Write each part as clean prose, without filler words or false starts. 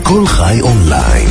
כל חי אונליין,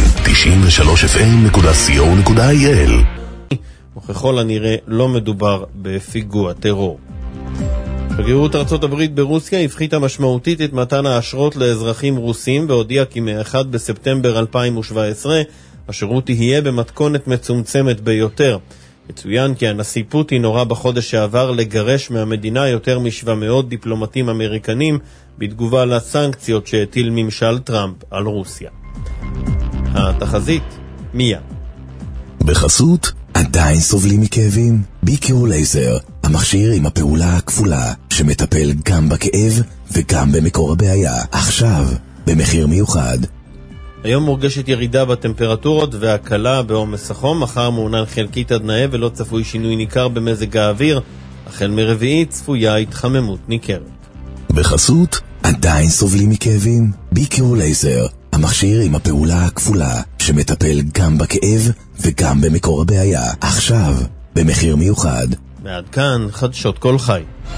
93fm.co.il. וככל הנראה לא מדובר בפיגוע טרור. שגרירות ארצות הברית ברוסיה הפחיתה משמעותית את מתן האשרות לאזרחים רוסים והודיעה כי מ-1 בספטמבר 2017 השירות תהיה במתכונת מצומצמת ביותר. יצוין כי הנשיא פוטין הורה בחודש שעבר לגרש מהמדינה יותר מ-700 דיפלומטים אמריקנים בתגובה לסנקציות שהטיל ממשל טראמפ על רוסיה. התחזית מיה. בחסות עדיין סובלים מכאבים? ביקיור לייזר, המכשיר עם הפעולה הכפולה שמטפל גם בכאב וגם במקור הבעיה. עכשיו במחיר מיוחד. היום מורגשת ירידה בטמפרטורות והקלה בעומס החום. מחר מעונן חלקית עד נאה ולא צפוי שינוי ניכר במזג האוויר. החל מרביעי צפויה התחממות ניכרת. בחסות עדיין סובלים מכאבים? ביקיור לייזר, המכשיר עם הפעולה הכפולה שמטפל גם בכאב וגם במקור הבעיה. עכשיו במחיר מיוחד. ועד כאן חדשות כל חי.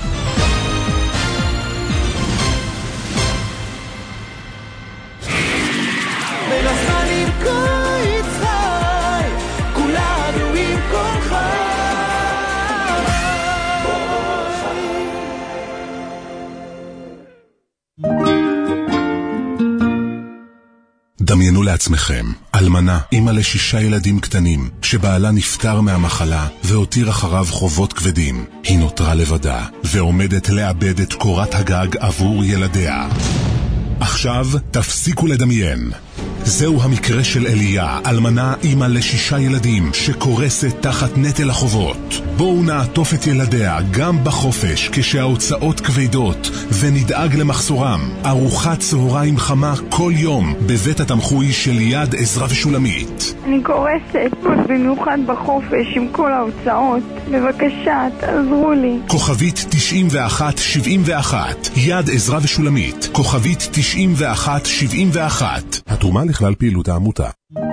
דמיינו לעצמכם, אלמנה, אמא ל6 ילדים קטנים, שבעלה נפטר מהמחלה והותיר אחריו חובות כבדים. היא נותרה לבדה ועומדת לאבד את קורת הגג עבור ילדיה. עכשיו תפסיקו לדמיין. זהו המקרה של אליה, אלמנה אמא ל6 ילדים שקורסת תחת נטל החובות. בואו נעטוף את ילדיה גם בחופש כשההוצאות כבדות ונדאג למחסורם. ארוחת צהריים חמה כל יום בבית התמחוי של יד עזרא ושולמית. אני קורסת במיוחד בחופש עם כל ההוצאות. בבקשה, תעזרו לי. כוכבית 9171 יד עזרא ושולמית. כוכבית 9171. התרומה לכלל פעילות העמותה.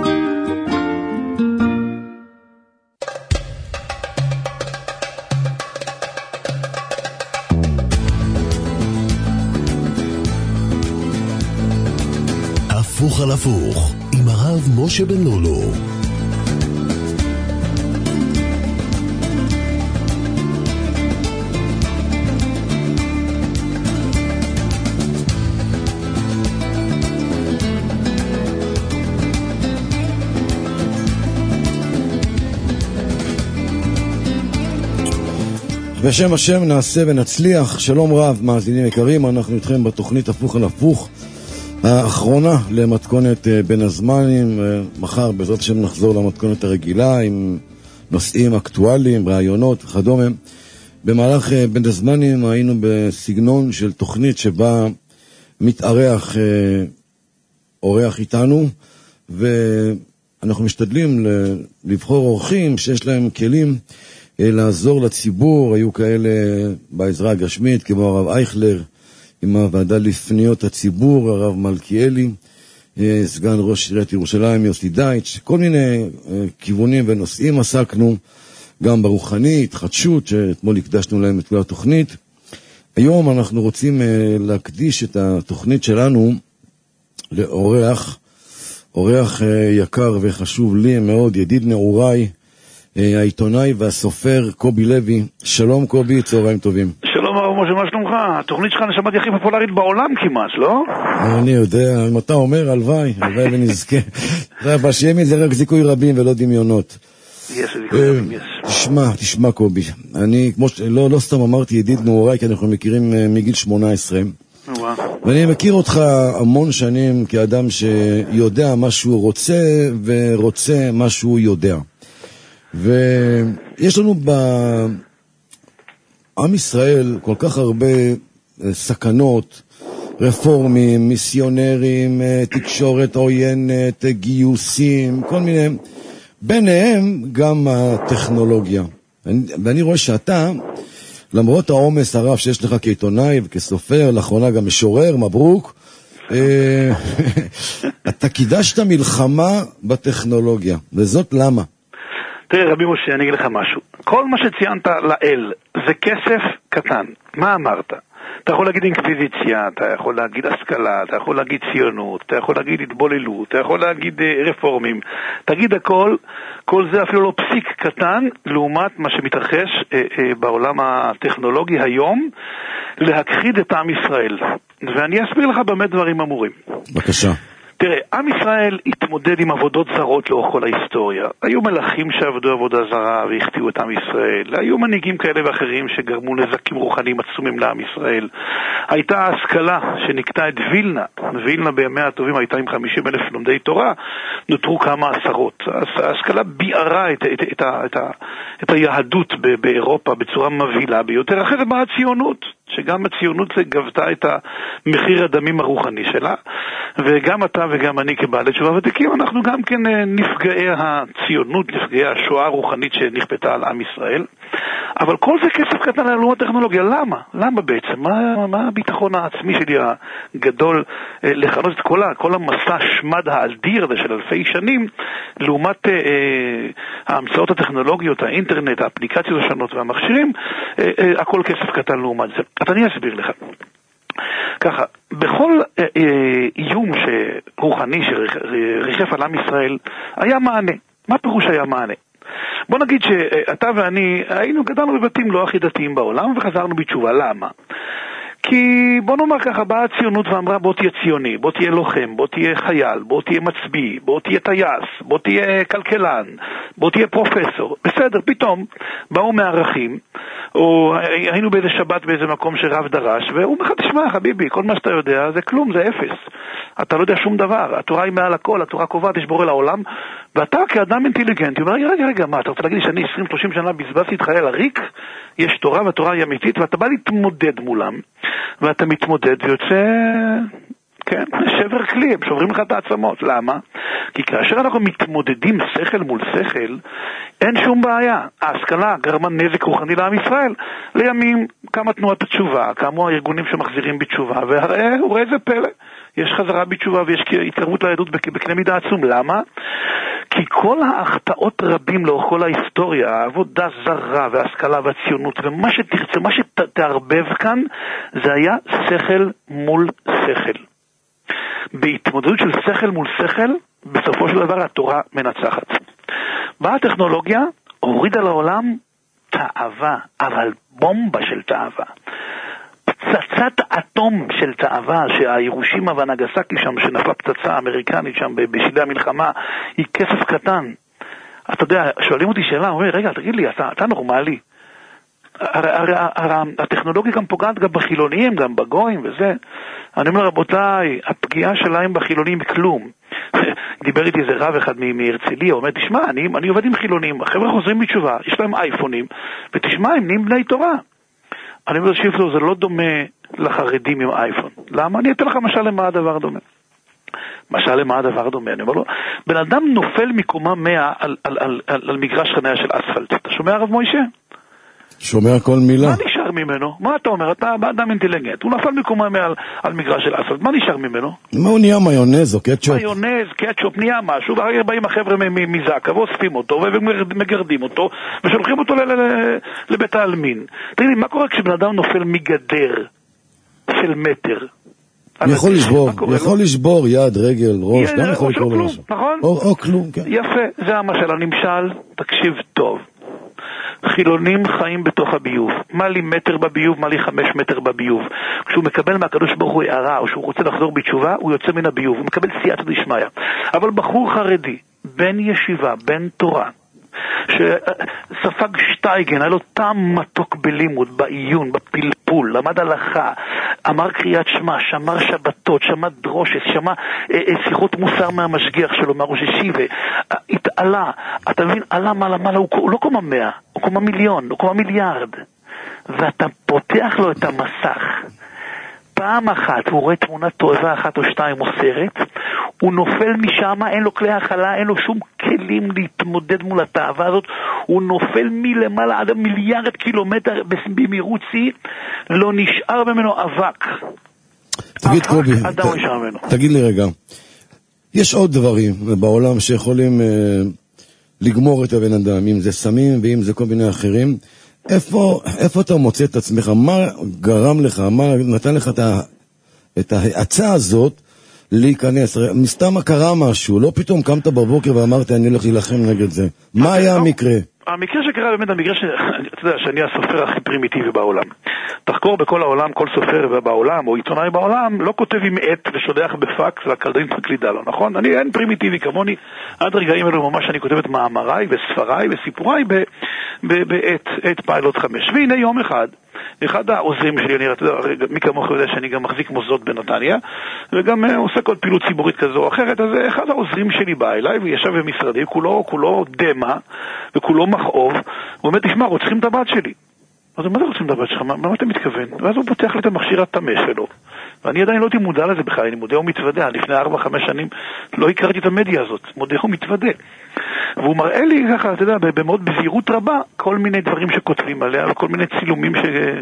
הפוך על הפוך עם הרב משה בן לולו. בשם השם נעשה ונצליח. שלום רב מאזינים יקרים, אנחנו איתכם בתוכנית הפוך על הפוך האחרונה למתכונת בין הזמנים. מחר בעזרת השם נחזור למתכונת הרגילה עם נושאים אקטואליים, רעיונות וכדומה. במהלך בין הזמנים היינו בסגנון של תוכנית שבה מתארח אורח איתנו, ואנחנו משתדלים לבחור אורחים שיש להם כלים לעזור לציבור. היו כאלה בעזרה הגשמית כמו הרב אייכלר עם הוועדה לפניות הציבור, הרב מלכיאלי, סגן ראש עיריית ירושלים יוסי דייטש, כל מיני כיוונים ונושאים עסקנו, גם ברוחני, התחדשות, שאתמול הקדשנו להם את כל התוכנית. היום אנחנו רוצים להקדיש את התוכנית שלנו לאורח, אורח יקר וחשוב לי מאוד, ידיד נעוריי, העיתונאי והסופר קובי לוי. שלום קובי, צהריים טובים. שלום הרב משה, מה שלומך? התוכנית שלך נשמעת הכי פופולרית בעולם כמעט, לא? אני יודע, אם אתה אומר הלוואי ונזכה. בשמי זה רק זיכוי רבים ולא דמיונות. יש זיכוי רבים, יש. תשמע קובי, אני כמו לא סתם אמרתי ידיד נעוריי, כי אנחנו מכירים מגיל 18. ואני מכיר אותך המון שנים כאדם שיודע מה שהוא רוצה ורוצה מה שהוא יודע. ויש לנו בעם ישראל כל כך הרבה סכנות, רפורמים, מיסיונרים, תקשורת עוינת, גיוסים, כל מיני, ביניהם גם הטכנולוגיה. ואני רואה שאתה, למרות העומס הרב שיש לך כעיתונאי וכסופר, לאחרונה גם משורר, מברוק, אתה קידשת מלחמה בטכנולוגיה, וזאת למה? תראה רבי משה, אני אגיד לך משהו. כל מה שציינת לאל זה כסף קטן. מה אמרת? אתה יכול להגיד אינקוויזיציה, אתה יכול להגיד השכלה, אתה יכול להגיד ציונות, אתה יכול להגיד התבוללות, אתה יכול להגיד רפורמים, תגיד הכל, כל זה אפילו לא פסיק קטן לעומת מה שמתרחש בעולם הטכנולוגי היום, להכחיד את עם ישראל. ואני אסביר לך באמת דברים אמורים. בבקשה. תראה, עם ישראל התמודד עם עבודות זרות לאורך כל ההיסטוריה. היו מלאכים שעבדו עבודה זרה והחטיאו את עם ישראל. היו מנהיגים כאלה ואחרים שגרמו נזקים רוחניים עצומים לעם ישראל. הייתה ההשכלה שנקטה את וילנה. וילנה בימי הטובים הייתה עם 50,000 לומדי תורה. נותרו כמה עשרות. ההשכלה ביערה את היהדות באירופה בצורה מבהילה ביותר. אחרי זה באה הציונות, שגם הציונות גבתה את המחיר הדמים הרוחני שלה, וגם אתה וגם אני כבעלי תשובה ותיקים, אנחנו גם כן נפגעי הציונות, נפגעי השואה הרוחנית שנכפתה על עם ישראל. אבל כל זה כסף קטן על לעומת טכנולוגיה. למה? למה בעצם? מה הביטחון העצמי שלי הגדול לכנות את כל המסע שמד האדיר הזה של אלפי שנים, לעומת ההמצאות הטכנולוגיות, האינטרנט, האפליקציות השונות והמכשירים, הכל כסף קטן לעומת זה. אז אני אסביר לך. ככה, בכל איום רוחני שריחף על עם ישראל, היה מענה. מה פירוש היה מענה? בוא נגיד שאתה ואני גדלנו בבתים לא הכי דתיים בעולם וחזרנו בתשובה. למה? כי בוא נאמר ככה, באה הציונות ואמרה בוא תהיה ציוני, בוא תהיה לוחם, בוא תהיה חייל, בוא תהיה מצביא, בוא תהיה טייס, בוא תהיה כלכלן, בוא תהיה פרופסור. בסדר, פתאום באו מערכים, או היינו באיזה שבת באיזה מקום שרב דרש, והוא אומר, תשמע חביבי, כל מה שאתה יודע זה כלום, זה אפס. אתה לא יודע שום דבר, התורה היא מעל הכל, התורה קובעת, יש בורא לעולם, ואתה כאדם אינטליגנטי אומר, רגע, מה, אתה רוצה להגיד לי שאני 20-30 שנה בזבזתי את חיי לריק? יש תורה והתורה היא אמיתית, ואתה בא להתמודד מולם, ואתה מתמודד ויוצא, כן, שבר כלי, הם שוברים לך את העצמות. למה? כי כאשר אנחנו מתמודדים שכל מול שכל, אין שום בעיה. ההשכלה גרמה נזק רוחני לעם ישראל. לימים קמה תנועת התשובה, קמו הארגונים שמחזירים בתשובה, וראה איזה פלא, יש חזרה בתשובה ויש התקרבות ליהדות בקנה מידה עצום. למה? כי כל ההחטאות רבים לאורך כל ההיסטוריה, העבודה זרה וההשכלה והציונות ומה שתרצה, מה שתערבב כאן, זה היה שכל מול שכל. בהתמודדות של שכל מול שכל, בסופו של דבר התורה מנצחת. באה הטכנולוגיה, הורידה לעולם תאווה, אבל בומבה של תאווה. פצצת אטום של תאווה, שהירושימה והנגסקי שם, שנפלה פצצה אמריקנית שם בשלהי המלחמה, היא כסף קטן. אתה יודע, שואלים אותי שאלה, אומרים, רגע, תגיד לי, אתה נורמלי. הטכנולוגיה גם פוגעת גם בחילונים, גם בגויים וזה. אני אומר, רבותיי, הפגיעה שלהם בחילונים היא כלום. דיבר איתי איזה רב אחד מהרצליה, הוא אומר, תשמע, אני עובד עם חילונים, החבר'ה חוזרים בתשובה, יש להם אייפונים, ותשמע, הם נהיים בני תורה. אני אומר, שיפלו, זה לא דומה לחרדים עם אייפון. למה? אני אתן לך משל למה הדבר דומה. משל למה הדבר דומה? אני אומר לו, בן אדם נופל מקומה 100 על מגרש חניה של אספלט. אתה שומע הרב מוישה? שומע כל מילה. מה נשאר ממנו? מה אתה אומר? אתה אדם אינטליגנט. הוא נפל מקומה 100 על מגרש של אספלט. מה נשאר ממנו? מה הוא נהיה מיונז או קטשופ? מיונז, קטשופ, נהיה משהו, ואחר באים החבר'ה מזקה ואוספים אותו ומגרדים אותו ושולחים אותו לבית העלמין. תגיד לי, מה קורה כשבן אדם נופל מגדר של מטר? יכול לשבור יד, רגל, ראש, גם יכול לקרוא לו משהו. נכון? או כלום, כן. יפה, זה המשל. הנמשל, תקשיב טוב. חילונים חיים בתוך הביוב. מה לי מטר בביוב, מה לי 5 מטר בביוב. כשהוא מקבל מהקדוש ברוך הוא הערה, או שהוא רוצה לחזור בתשובה, הוא יוצא מן הביוב, הוא מקבל סייעתא דשמיא. אבל בחור חרדי, בן ישיבה, בן תורה, שספג שטייגן, היה לו טעם מתוק בלימוד, בעיון, בפלפול, למד הלכה, אמר קריאת שמע, שמר שבתות, שמע דרושת, שמע שיחות מוסר מהמשגיח שלו, מהראש ישיבה, התעלה, אתה מבין, עלה מעלה, הוא לא קומה 100, הוא קומה מיליון, הוא קומה מיליארד, ואתה פותח לו את המסך, פעם אחת הוא רואה תמונת תועבה 1 או 2 או סרט, הוא נופל משם, אין לו כלי הכלה, אין לו שום כלים להתמודד מול התאווה הזאת, הוא נופל מלמעלה עד 1 מיליארד קילומטר במהירות שיא, לא נשאר ממנו אבק. תגיד קובי, תגיד לי רגע, יש עוד דברים בעולם שיכולים לגמור את הבן אדם, אם זה סמים ואם זה כל מיני אחרים, איפה אתה מוצא את עצמך? מה גרם לך, מה נתן לך את ההאצה הזאת להיכנס? מסתם קרה משהו, לא פתאום קמת בבוקר ואמרת אני הולך להילחם נגד זה. מה היה המקרה? המקרה שקרה באמת, המקרה אתה יודע, שאני הסופר הכי פרימיטיבי בעולם. תחקור בכל העולם, כל סופר בעולם או עיתונאי בעולם לא כותב עם עט ושולח בפקס והקלדנית מקלידה לו, נכון? אני אין פרימיטיבי כמוני, עד רגעים אלו ממש אני כותב את מאמריי וספריי וסיפוריי בעט פיילוט 5. והנה יום אחד העוזרים שלי, אני יודע, מי כמוך יודע שאני גם מחזיק מוסדות בנתניה וגם עושה כל פעילות ציבורית כזו או אחרת, אז אחד העוזרים שלי בא אליי וישב במשרדי, כולו דמה וכולו מכאוב, הוא אומר, תשמע, רוצחים את הבת שלי. אז מה זה רוצים לדבר שלך? מה אתה מתכוון? ואז הוא פותח לי את המכשיר התמש שלו. ואני עדיין לא הייתי מודע לזה בכלל, אני מודה ומתוודע. לפני 4-5 שנים לא הכרתי את המדיה הזאת, מודה ומתוודע. והוא מראה לי ככה, אתה יודע, במאוד בזהירות רבה, כל מיני דברים שכותבים עליה, וכל מיני צילומים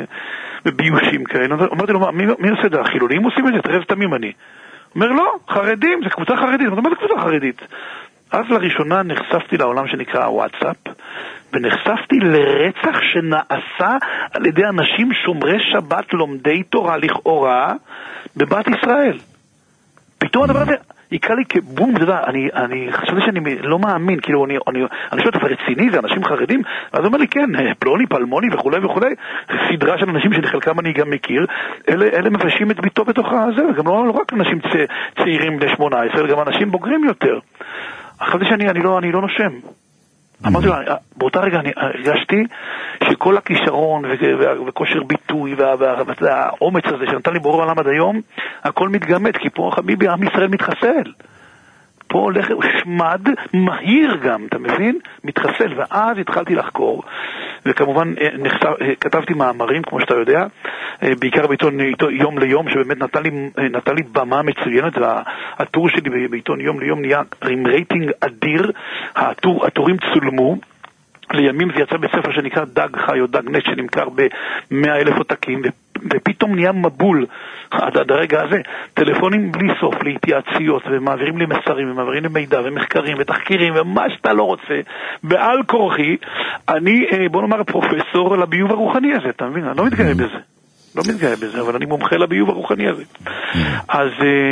וביושים כאלה. אמרתי לו, מי עושה את זה? החילונים עושים את זה? תראה, זה תמים אני. הוא אומר, לא, חרדים, זה קבוצה חרדית. מה זה קבוצה חרדית? אז לראשונה נחשפתי לעולם שנקרא וואטסאפ, ונחשפתי לרצח שנעשה על ידי אנשים שומרי שבת לומדי תורה לכאורה בבת ישראל. פתאום הדבר הזה יקרה לי כבום, אתה יודע, אני חשבתי שאני לא מאמין, כאילו אני חושב שאתה רציני, זה אנשים חרדים, אז הוא אומר לי כן, פלוני, פלמוני וכו' וכו', סדרה של אנשים שלחלקם אני גם מכיר, אלה מבשים את ביתו בתוך הזה, וגם לא רק אנשים צעירים ל-18, אלא גם אנשים בוגרים יותר. חשבתי שאני לא נושם. אמרתי לו, באותה רגע אני הרגשתי שכל הכישרון וכושר ביטוי והאומץ הזה שנתן לי בורא העולם עד היום, הכל מתגמד, כי פה חביבי, עם ישראל מתחסל. פה הולך שמד מהיר גם, אתה מבין? מתחסל. ואז התחלתי לחקור, וכמובן כתבתי מאמרים, כמו שאתה יודע, בעיקר בעיתון יום ליום, שבאמת נתן לי במה מצוינת, והטור שלי בעיתון יום ליום נהיה עם רייטינג אדיר, הטורים צולמו, לימים זה יצא בספר שנקרא דג חי או דג נט, שנמכר ב100,000 עותקים, ופתאום נהיה מבול עד הרגע הזה, טלפונים בלי סוף להתייעצויות, ומעבירים לי מסרים, ומעבירים לי מידע, ומחקרים, ותחקירים, ומה שאתה לא רוצה, בעל כורחי, אני, בוא נאמר, פרופסור לביוב הרוחני הזה, אתה מבין? אני לא מתגאה בזה, אבל אני מומחה לביוב הרוחני הזה. אז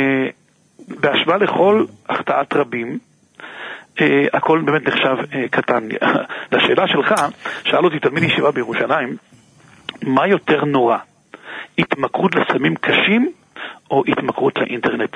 בהשוואה לכל החטאת רבים, הכל באמת נחשב קטן. לשאלה שלך, שאל אותי תלמיד ישיבה בירושלים, מה יותר נורא? התמכרות לסמים קשים או התמכרות לאינטרנט?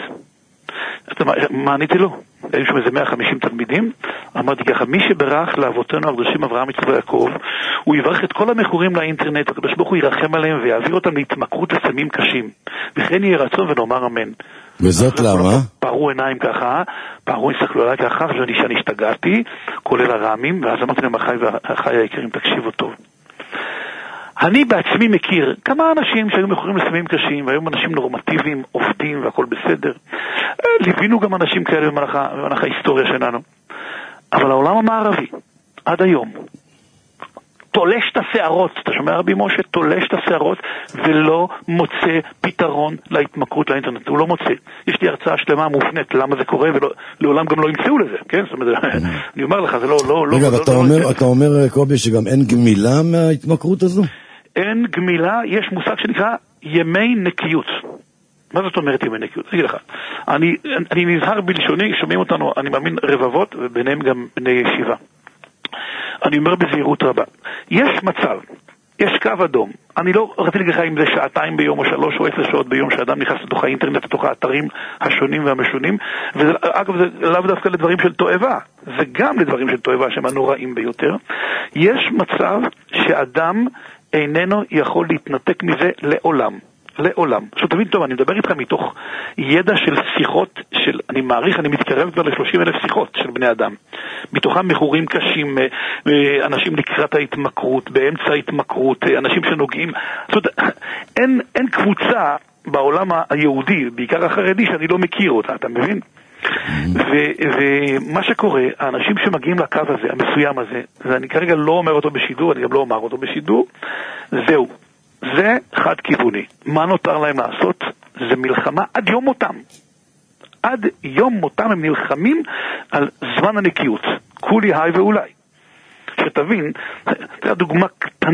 מה עניתי לו? היו שם איזה 150 תלמידים, אמרתי ככה, מי שברח לאבותינו הקדושים אברהם יצחק ויעקב, הוא יברך את כל המכורים לאינטרנט, הקדוש ברוך הוא ירחם עליהם ויעביר אותם להתמכרות לסמים קשים, וכן יהיה רצון ונאמר אמן. וזאת למה? פרו עיניים ככה, פרו הסתכלו עליי ככה, חשבתי שאני השתגעתי, כולל הרעמים, ואז אמרתי להם, אחי היקרים, תקשיבו טוב. אני בעצמי מכיר כמה אנשים שהיו מכורים לסמים קשים, והיום אנשים נורמטיביים, עובדים והכל בסדר. ליווינו גם אנשים כאלה במהלך ההיסטוריה שלנו. אבל העולם המערבי, עד היום, תולש את השערות, אתה שומע רבי משה? תולש את השערות ולא מוצא פתרון להתמכרות לאינטרנט, הוא לא מוצא. יש לי הרצאה שלמה מופנית למה זה קורה, ולעולם גם לא ימצאו לזה, כן? זאת אומרת, אני אומר לך, זה לא... רגע, אתה אומר, קובי, שגם אין גמילה מההתמכרות הזו? אין גמילה, יש מושג שנקרא ימי נקיות. מה זאת אומרת ימי נקיות? אני אגיד לך, אני נזהר בלשוני, שומעים אותנו, אני מאמין רבבות, וביניהם גם בני ישיבה. אני אומר בזהירות רבה, יש מצב, יש קו אדום, אני לא רציתי להגיד לך אם זה 2 ביום או 3 או 10 שעות ביום שאדם נכנס לתוך האינטרנט, לתוך האתרים השונים והמשונים, ואגב זה לאו דווקא לדברים של תועבה, זה גם לדברים של תועבה שהם הנוראים ביותר. יש מצב שאדם איננו יכול להתנתק מזה לעולם. עכשיו תבין טוב, אני מדבר איתך מתוך ידע של שיחות, אני מעריך, אני מתקרב כבר ל30,000 שיחות של בני אדם. מתוכם מכורים קשים, אנשים לקראת ההתמכרות, באמצע ההתמכרות, אנשים שנוגעים. זאת אומרת, אין קבוצה בעולם היהודי, בעיקר החרדי, שאני לא מכיר אותה, אתה מבין? ומה שקורה, האנשים שמגיעים לקו הזה, המסוים הזה, ואני כרגע לא אומר אותו בשידור, אני גם לא אומר אותו בשידור, זהו. זה חד כיווני. מה נותר להם לעשות? זה מלחמה עד יום מותם. עד יום מותם הם נלחמים על זמן הנקיות. כולי היי ואולי. שתבין, תראה דוגמה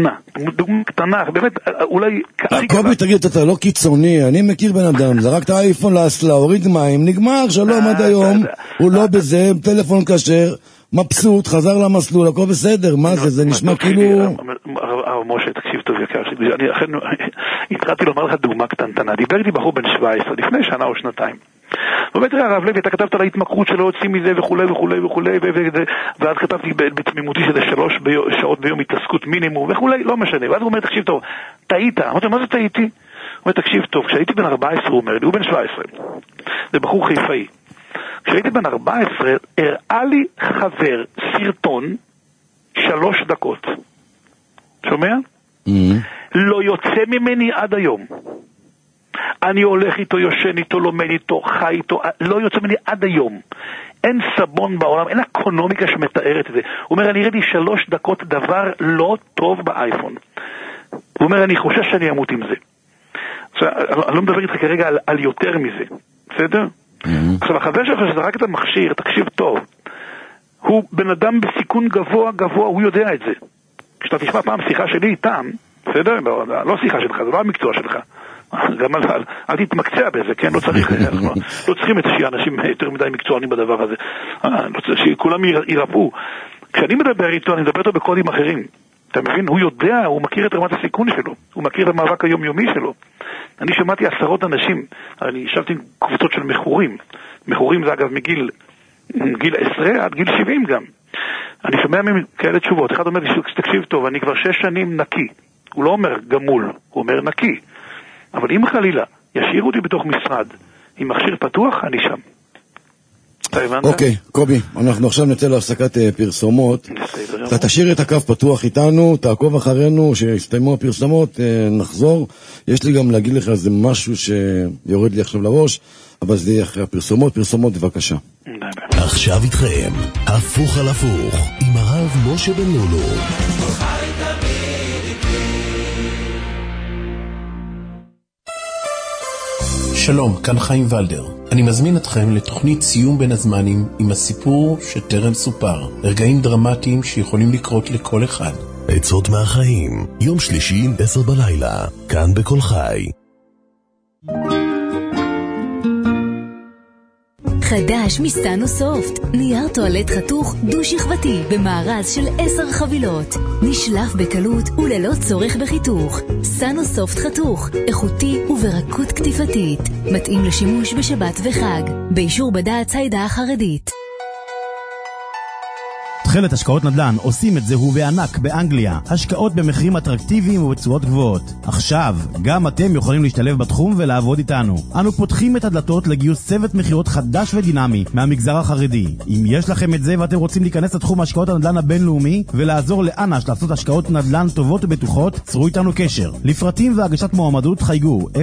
קטנה, באמת, אולי... קובי, תגיד, אתה לא קיצוני, אני מכיר בן אדם, זרק את האייפון לאסלה, הוריד מים, נגמר, שלום עד היום, הוא לא בזה, טלפון כשר, מבסוט, חזר למסלול, הכל בסדר, מה זה נשמע כאילו... משה, תקשיב טוב יקר, אני אכן התחלתי לומר לך דוגמה קטנטנה, דיבר איתי בחור בן 17, לפני שנה או שנתיים. באמת ראה הרב לוי, אתה כתבת על ההתמכרות שלו, הוצאים מזה וכולי וכולי וכולי, ואז כתבתי בתמימותי שזה 3 שעות ביום התעסקות מינימום וכולי, לא משנה. ואז הוא אומר, תקשיב טוב, טעית. אמרתי, מה זה טעיתי? הוא אומר, תקשיב טוב, כשהייתי בן 14, הוא אומר לי, הוא בן 17, זה בחור חיפאי. כשהייתי בן 14, הראה לי חבר סרטון 3 דקות. שומע? לא יוצא ממני עד היום. אני הולך איתו, יושן איתו, לומד איתו, חי איתו, לא יוצא ממני עד היום. אין סבון בעולם, אין אקונומיקה שמתארת את זה. הוא אומר, אני ראיתי 3 דקות דבר לא טוב באייפון. הוא אומר, אני חושש שאני אמות עם זה. אני לא מדבר איתך כרגע על יותר מזה. בסדר? עכשיו, החבר שלך שזרק את המכשיר, תקשיב טוב. הוא בן אדם בסיכון גבוה, הוא יודע את זה. כשאתה תשמע פעם שיחה שלי איתם, בסדר? לא שיחה שלך, זה לא המקצוע שלך. גם אל תתמקצע בזה, כן? לא צריכים את אנשים יותר מדי מקצוענים בדבר הזה. שכולם יירפאו. כשאני מדבר איתו, אני מדבר איתו בקודים אחרים. אתה מבין? הוא יודע, הוא מכיר את רמת הסיכון שלו. הוא מכיר את המאבק היומיומי שלו. אני שמעתי 10 אנשים, אני ישבתי עם קבוצות של מכורים. מכורים זה אגב מגיל 10 עד גיל 70 גם. אני שומע מהם כאלה תשובות. אחד אומר לי, תקשיב טוב, אני כבר 6 שנים נקי. הוא לא אומר גמול, הוא אומר נקי. אבל אם חלילה ישאירו אותי בתוך משרד עם מכשיר פתוח, אני שם. אוקיי, קובי, אנחנו עכשיו נצא להפסקת פרסומות. אתה תשאיר את הקו פתוח איתנו, תעקוב אחרינו, שיסתיימו הפרסומות, נחזור. יש לי גם להגיד לך איזה משהו שיורד לי עכשיו לראש, אבל זה יהיה אחרי הפרסומות. פרסומות, בבקשה. עכשיו איתכם, הפוך על הפוך, עם הרב משה בן לולו. שלום, כאן חיים ולדר. אני מזמין אתכם לתוכנית סיום בין הזמנים עם הסיפור שטרם סופר. רגעים דרמטיים שיכולים לקרות לכל אחד. עצות מהחיים, יום שלישי 10 בלילה, כאן בכל חי. חדש מסטנוסופט, נייר טואלט חתוך דו-שכבתי במארז של 10 חבילות. נשלף בקלות וללא צורך בחיתוך. סטנוסופט חתוך, איכותי וברכות כתיפתית. מתאים לשימוש בשבת וחג. באישור בד"ץ העדה החרדית. תחילת השקעות נדל"ן עושים את זה ובענק באנגליה. השקעות במחירים אטרקטיביים ובצורות גבוהות. עכשיו, גם אתם יכולים להשתלב בתחום ולעבוד איתנו. אנו פותחים את הדלתות לגיוס צוות מחירות חדש ודינמי מהמגזר החרדי. אם יש לכם את זה ואתם רוצים להיכנס לתחום השקעות הנדל"ן הבינלאומי ולעזור לאנש לעשות השקעות נדל"ן טובות ובטוחות, צרו איתנו קשר. לפרטים והגשת מועמדות חייגו 03-730-9222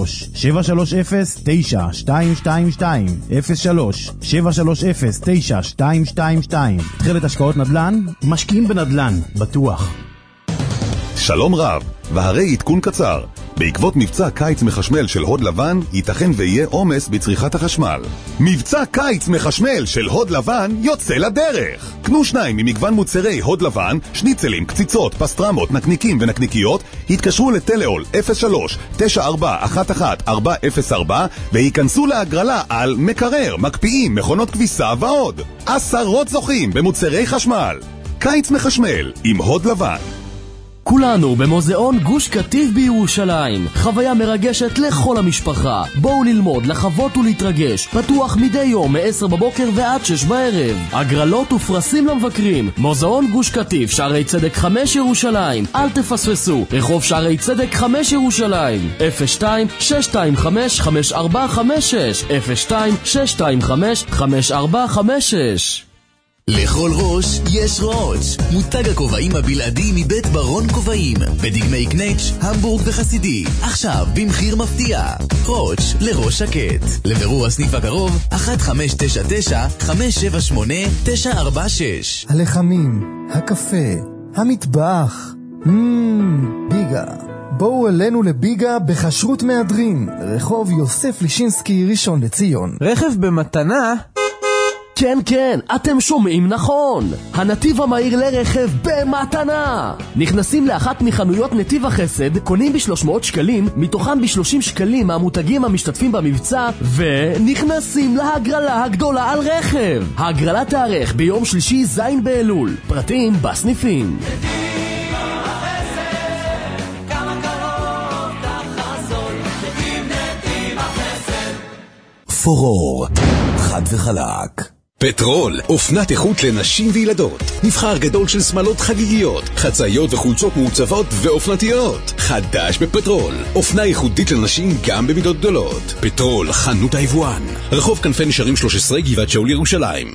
03-730-9222. תחילת השקעות נדל"ן, משקיעים בנדל"ן, בטוח. שלום רב, והרי עדכון קצר. בעקבות מבצע קיץ מחשמל של הוד לבן, ייתכן ויהיה עומס בצריכת החשמל. מבצע קיץ מחשמל של הוד לבן יוצא לדרך. קנו 2 ממגוון מוצרי הוד לבן, שניצלים, קציצות, פסטרמות, נקניקים ונקניקיות, התקשרו לטלאול 03-9411-404 והיכנסו להגרלה על מקרר, מקפיאים, מכונות כביסה ועוד. 10 זוכים במוצרי חשמל. קיץ מחשמל עם הוד לבן. כולנו במוזיאון גוש קטיף בירושלים. חוויה מרגשת לכל המשפחה. בואו ללמוד, לחוות ולהתרגש. פתוח מדי יום מ-10 בבוקר ועד 6 בערב. הגרלות ופרסים למבקרים. מוזיאון גוש קטיף, שערי צדק 5 ירושלים. אל תפספסו. רחוב שערי צדק 5 ירושלים. 02-625-5456 02-625-5456. לכל ראש יש ראש. מותג הכובעים הבלעדי מבית ברון כובעים בדגמי קנץ', המבורג וחסידי. עכשיו במחיר מפתיע. ראש לראש שקט. לבירור הסניף הקרוב 1599-578-946. הלחמים, הקפה, המטבח. ביגה. בואו אלינו לביגה בחשרות מהדרין, רחוב יוסף לישינסקי ראשון לציון. רכב במתנה? כן, כן, אתם שומעים נכון. הנתיב המהיר לרכב במתנה. נכנסים לאחת מחנויות נתיב החסד, קונים ב-300 שקלים, מתוכם ב-30 שקלים מהמותגים המשתתפים במבצע, ונכנסים להגרלה הגדולה על רכב. ההגרלה תארך ביום שלישי ז' באלול. פרטים בסניפים. פורור, חד וחלק. פטרול, אופנת איכות לנשים וילדות. מבחר גדול של שמלות חגיגיות, חצאיות וחולצות מעוצבות ואופנתיות. חדש בפטרול, אופנה ייחודית לנשים גם במידות גדולות. פטרול, חנות היבואן. רחוב כנפי נשרים 13, גבעת שאול ירושלים.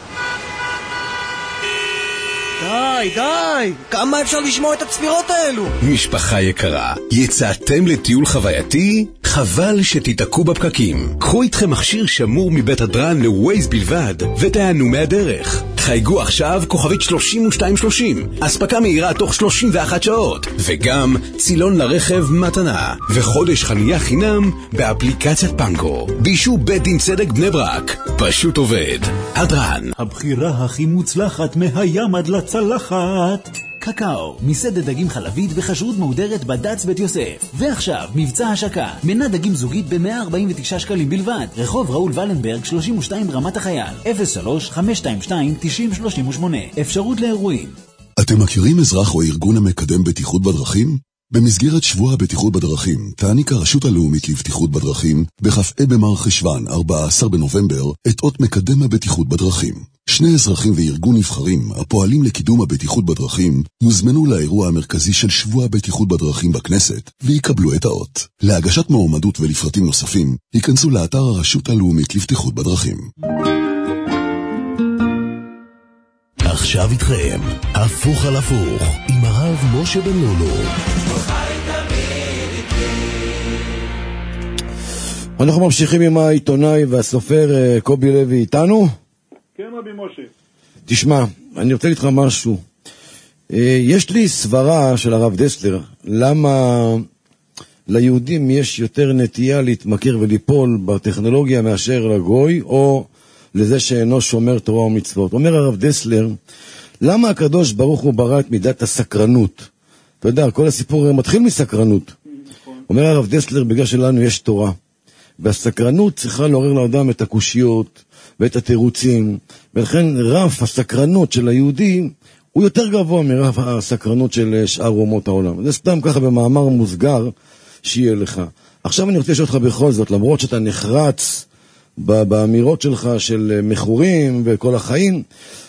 די, כמה אפשר לשמוע את הצפירות האלו? משפחה יקרה, יצאתם לטיול חווייתי? חבל שתתעקו בפקקים. קחו איתכם מכשיר שמור מבית הדרן לווייז בלבד ותענו מהדרך. חייגו עכשיו כוכבית 3230, אספקה מהירה תוך 31 שעות, וגם צילון לרכב מתנה, וחודש חנייה חינם באפליקציית פנקו. בישו בית דין צדק בני ברק, פשוט עובד. הדרן, הבחירה הכי מוצלחת מהים עד לצלחת. קקאו, מסעדת דגים חלבית וחשרות מהודרת בד"ץ בית יוסף. ועכשיו, מבצע השקה, מנה דגים זוגית ב-149 שקלים בלבד. רחוב ראול ולנברג 32 רמת החייל, 03-522-9038. אפשרות לאירועים. אתם מכירים אזרח או ארגון המקדם בטיחות בדרכים? במסגרת שבוע הבטיחות בדרכים, תעניק הרשות הלאומית לבטיחות בדרכים בכ"ה במרחשוון 14 בנובמבר את אות מקדם הבטיחות בדרכים. שני אזרחים וארגון נבחרים הפועלים לקידום הבטיחות בדרכים יוזמנו לאירוע המרכזי של שבוע הבטיחות בדרכים בכנסת ויקבלו את האות. להגשת מועמדות ולפרטים נוספים, ייכנסו לאתר הרשות הלאומית לבטיחות בדרכים. עכשיו איתכם, הפוך על הפוך, עם הרב משה בן לולו. אנחנו ממשיכים עם העיתונאי והסופר קובי לוי איתנו. כן, רבי משה. תשמע, אני רוצה לתך משהו. יש לי סברה של הרב דסלר, למה ליהודים יש יותר נטייה להתמכר וליפול בטכנולוגיה מאשר לגוי, או לזה שאינו שומר תורה ומצוות. אומר הרב דסלר, למה הקדוש ברוך הוא ברא את מידת הסקרנות? אתה יודע, כל הסיפור מתחיל מסקרנות. אומר הרב דסלר, בגלל שלנו יש תורה, והסקרנות צריכה לעורר לאדם את הקושיות ואת התירוצים, ולכן רף הסקרנות של היהודי הוא יותר גבוה מרף הסקרנות של שאר אומות העולם. זה סתם ככה במאמר מוסגר שיהיה לך. עכשיו אני רוצה לשאול אותך בכל זאת, למרות שאתה נחרץ באמירות שלך של מחורים וכל החיים,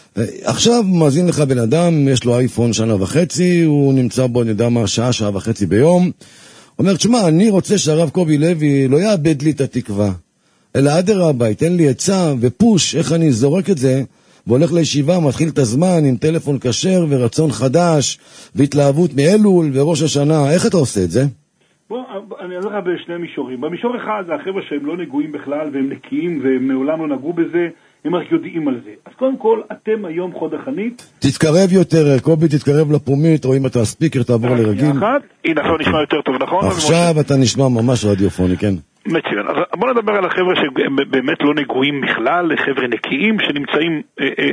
עכשיו מאזין לך בן אדם, יש לו אייפון 1.5 שנה, הוא נמצא בו, אני יודע מה, שעה וחצי ביום, אומר, תשמע, אני רוצה שהרב קובי לוי לא יאבד לי את התקווה, אלא אדרבה, ייתן לי עצה ופוש, איך אני זורק את זה, והולך לישיבה, מתחיל את הזמן עם טלפון כשר ורצון חדש, והתלהבות מאלול וראש השנה. איך אתה עושה את זה? בוא, אני אעזור לך בשני מישורים. במישור אחד זה החבר'ה שהם לא נגועים בכלל והם נקיים והם מעולם לא נגעו בזה, הם רק יודעים על זה. אז קודם כל, אתם היום חוד החנית. תתקרב יותר, קובי, תתקרב לפומית, או אם אתה הספיקר, תעבור לרגיל. הנה, עכשיו נשמע יותר טוב, נכון? עכשיו אתה נשמע ממש רדיופוני, כן. מצוין. אז בוא נדבר על החבר'ה שהם באמת לא נגועים בכלל, חבר'ה נקיים שנמצאים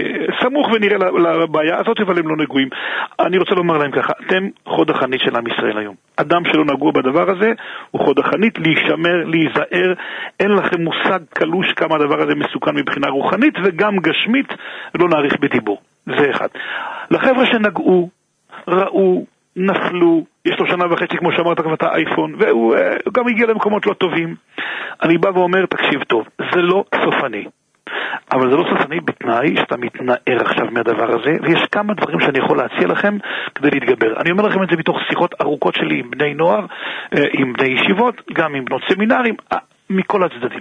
סמוך ונראה לבעיה הזאת, אבל הם לא נגועים. אני רוצה לומר להם ככה, אתם חוד החנית של עם ישראל היום. אדם שלא נגוע בדבר הזה הוא חוד החנית, להישמר, להיזהר. אין לכם מושג קלוש כמה הדבר הזה מסוכן מבחינה רוחנית וגם גשמית, לא נאריך בדיבור. זה אחד. לחבר'ה שנגעו, ראו, נפלו, יש לו 1.5 שנה, כמו שאמרת, כבר את האייפון, והוא גם הגיע למקומות לא טובים. אני בא ואומר, תקשיב טוב, זה לא סופני. אבל זה לא סופני בתנאי שאתה מתנער עכשיו מהדבר הזה, ויש כמה דברים שאני יכול להציע לכם כדי להתגבר. אני אומר לכם את זה מתוך שיחות ארוכות שלי עם בני נוער, עם בני ישיבות, גם עם בנות סמינרים, מכל הצדדים.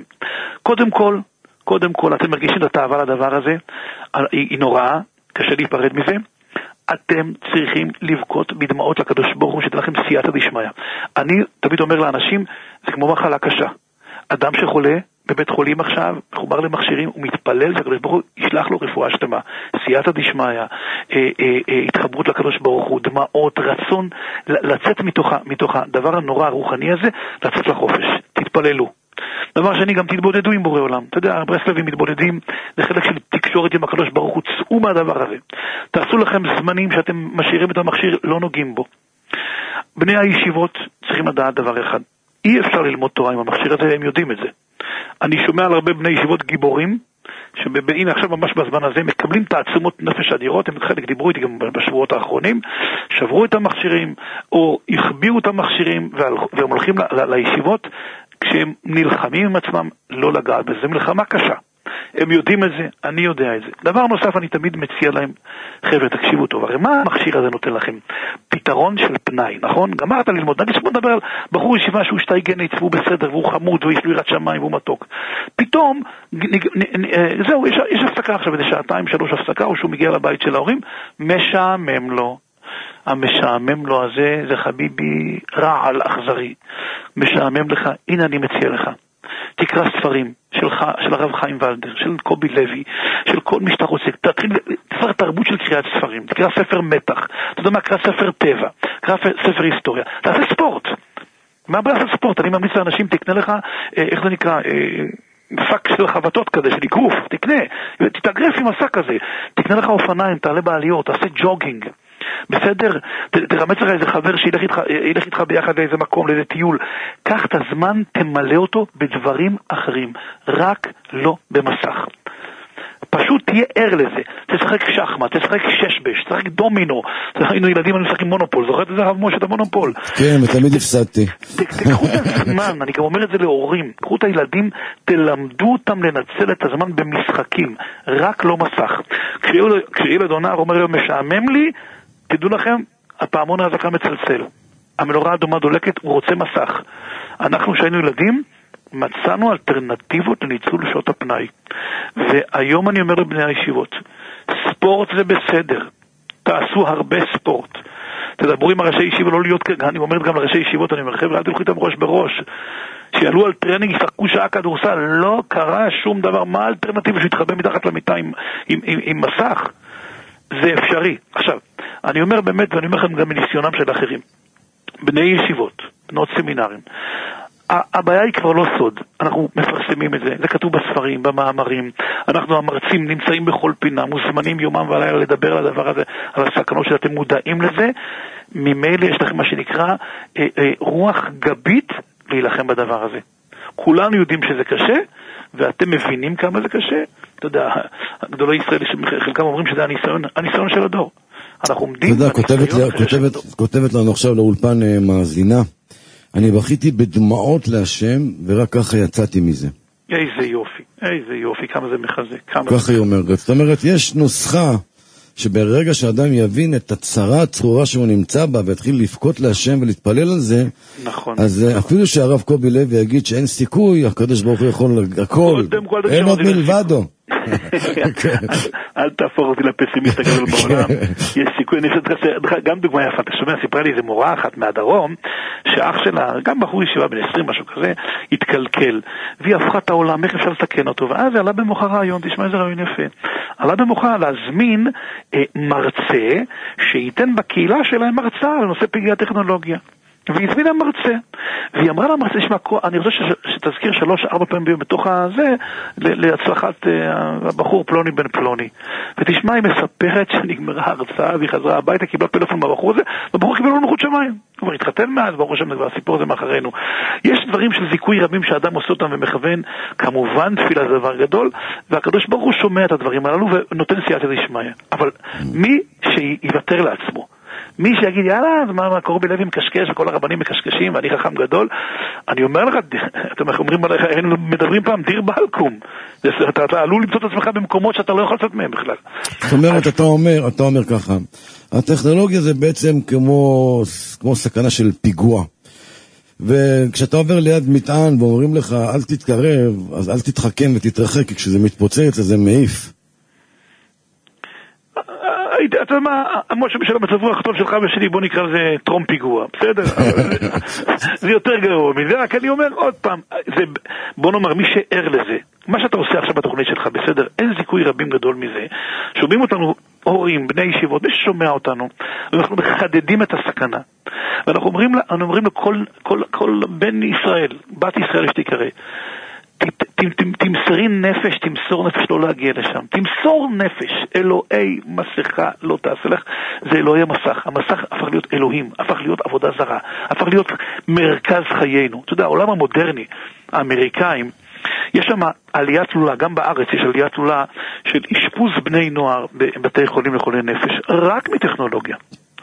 קודם כל, אתם מרגישים את התאווה לדבר הזה, היא נוראה, קשה להיפרד מזה. אתם צריכים לבכות בדמעות לקדוש ברוך הוא שתהיה לכם סייעתא דשמיא. אני תמיד אומר לאנשים, זה כמו מחלה קשה. אדם שחולה בבית חולים עכשיו, מחובר למכשירים, הוא מתפלל שהקדוש ברוך הוא ישלח לו רפואה שלמה. סייעתא דשמיא, התחברות לקדוש ברוך הוא, דמעות, רצון לצאת מתוך הדבר הנורא הרוחני הזה, לצאת לחופש. תתפללו. דבר שני, גם תתבודדו עם בורא עולם. אתה יודע, ברסלבים מתבודדים, זה חלק של תקשורת עם הקדוש ברוך הוא, צאו מהדבר הזה. תעשו לכם זמנים שאתם משאירים את המכשיר, לא נוגעים בו. בני הישיבות צריכים לדעת דבר אחד. אי אפשר ללמוד תורה עם המכשיר הזה, הם יודעים את זה. אני שומע על הרבה בני ישיבות גיבורים, שהנה עכשיו ממש בזמן הזה מקבלים תעצומות נפש אדירות, הם חלק דיברו איתי גם בשבועות האחרונים, שברו את המכשירים או החביאו את המכשירים והם הולכים לישיבות כשהם נלחמים עם עצמם לא לגעת בזה. זו מלחמה קשה, הם יודעים את זה, אני יודע את זה. דבר נוסף, אני תמיד מציע להם, חבר'ה תקשיבו טוב, הרי מה המכשיר הזה נותן לכם? פתרון של פנאי, נכון? גמרת ללמוד, נגיד שבוא נדבר על בחור ישיבה שהוא שטייגנית והוא בסדר והוא חמוד ויש לו יראת שמיים והוא מתוק, פתאום זהו, יש הפסקה עכשיו, איזה 2-3 הפסקה, או שהוא מגיע לבית של ההורים, משעמם לו. המשעמם לו הזה זה חביבי רעל אכזרי, משעמם לך, הנה אני מציע לך, תקרא ספרים של הרב חיים ולדר, של קובי לוי, של כל מי שאתה רוצה, תתחיל ספר תרבות של קריאת ספרים, תקרא ספר מתח, אתה יודע מה, קרא ספר טבע, קרא ספר היסטוריה, תעשה ספורט. מה הבעיה לעשות ספורט? אני ממליץ לאנשים, תקנה לך, איך זה נקרא, פק של חבטות כזה, של אגרוף, תקנה, תתאגרף עם השק הזה, תקנה לך אופניים, תעלה בעליות, תעשה ג'וגינג, בסדר? תרמץ לך איזה חבר שילך איתך ביחד לאיזה מקום, לאיזה טיול. קח את הזמן, תמלא אותו בדברים אחרים, רק לא במסך. פשוט תהיה ער לזה. תשחק שחמט, תשחק ששבש, תשחק דומינו. היינו ילדים, אני משחקים מונופול. זוכרת את זה הרב משה, את המונופול? כן, ותמיד הפסדתי. תקחו את הזמן, אני גם אומר את זה להורים. קחו את הילדים, תלמדו אותם לנצל את הזמן במשחקים, רק לא מסך. כשילד עונה אומר לו משעמם לי, תדעו לכם, הפעמון ההזקה מצלצל. המנורה האדומה דולקת, הוא רוצה מסך. אנחנו שהיינו ילדים, מצאנו אלטרנטיבות לניצול שעות הפנאי. והיום אני אומר לבני הישיבות, ספורט זה בסדר. תעשו הרבה ספורט. תדברו עם הראשי ישיבה, לא להיות, אני אומרת גם לראשי ישיבות, אני אומר, חבר'ה, אל תלכו איתם ראש בראש. שיעלו על טרנינג, ישחקו שעה כדורסל, לא קרה שום דבר. מה האלטרנטיבה שיתחבא מתחת למיטה עם מסך? זה אפשרי. עכשיו, אני אומר באמת, ואני אומר לכם גם מניסיונם של אחרים, בני ישיבות, בנות סמינרים, הבעיה היא כבר לא סוד, אנחנו מפרסמים את זה, זה כתוב בספרים, במאמרים, אנחנו המרצים נמצאים בכל פינה, מוזמנים יומם ולילה לדבר על הדבר הזה, על הסכנות שאתם מודעים לזה, ממילא יש לכם מה שנקרא רוח גבית להילחם בדבר הזה. כולנו יודעים שזה קשה, ואתם מבינים כמה זה קשה. אתה יודע, גדולי ישראל חלקם אומרים שזה הניסיון של הדור. אנחנו עומדים... אתה יודע, כותבת לנו עכשיו לאולפן מאזינה, אני בכיתי בדמעות להשם, ורק ככה יצאתי מזה. איזה יופי, איזה יופי, כמה זה מחזק. ככה היא אומרת. זאת אומרת, יש נוסחה שברגע שאדם יבין את הצרה הצרורה שהוא נמצא בה, והתחיל לפקות להשם ולהתפלל על זה, נכון. אז אפילו שהרב קובי לוי יגיד שאין סיכוי, הקדוש ברוך הוא יכול הכל, אין עוד מלבדו. אל תהפוך אותי לפסימיסט הגדול בעולם. יש סיכוי, אני חושב, גם דוגמה יפה, אתה שומע, סיפרה לי איזה מורה אחת מהדרום, שאח שלה, גם בחור ישיבה בן 20 משהו כזה, התקלקל, והיא הפכה את העולם, איך אפשר לסכן אותו, ואז עלה במוחה רעיון, תשמע איזה רעיון יפה, עלה במוחה להזמין מרצה שייתן בקהילה שלהם מרצה לנושא פגיעה טכנולוגיה. והיא הזמינה מרצה, והיא אמרה לה מרצה, אני רוצה שתזכיר 3-4 פעמים ביום בתוך הזה, להצלחת הבחור פלוני בן פלוני. ותשמע, היא מספרת שנגמרה הרצאה, והיא חזרה הביתה, קיבלה פלאפון מהבחור הזה, והבחור קיבל לו נוחות שמיים. הוא כבר התחתן מאז, ברוך השם, והסיפור הזה מאחרינו. יש דברים של זיכוי רבים שאדם עושה אותם ומכוון, כמובן תפילה זה דבר גדול, והקדוש ברוך הוא שומע את הדברים הללו ונותן סייעתא דשמיא. אבל מי שיוותר לעצמו, מי שיגיד, יאללה, אז מה קובי לוי מקשקש וכל הרבנים מקשקשים ואני חכם גדול, אני אומר לך, אתם אומרים עליך, היינו מדברים פעם דיר בלקום, אתה עלול למצוא את עצמך במקומות שאתה לא יכול לצאת מהם בכלל. זאת אומרת, אתה אומר ככה, הטכנולוגיה זה בעצם כמו סכנה של פיגוע, וכשאתה עובר ליד מטען ואומרים לך אל תתקרב, אז אל תתחכם ותתרחק, כי כשזה מתפוצץ אז זה מעיף. אתה יודע מה, המשה בשביל המצב רוח טוב שלך ושלי, בוא נקרא לזה טרום פיגוע, בסדר? זה יותר גרוע מזה, רק אני אומר עוד פעם, בוא נאמר, מי שער לזה, מה שאתה עושה עכשיו בתוכנית שלך, בסדר, אין זיכוי רבים גדול מזה, שומעים אותנו הורים, בני ישיבות, מי ששומע אותנו, ואנחנו מחדדים את הסכנה, ואנחנו אומרים לכל בן ישראל, בת ישראל שתקרא, תמסרי נפש, תמסור נפש לא להגיע לשם. תמסור נפש, אלוהי מסכה לא תעשה לך, זה אלוהי מסך. המסך הפך להיות אלוהים, הפך להיות עבודה זרה, הפך להיות מרכז חיינו. אתה יודע, העולם המודרני, האמריקאים, יש שם עלייה תלולה, גם בארץ יש עלייה תלולה של אשפוז בני נוער בבתי חולים לחולי נפש, רק מטכנולוגיה.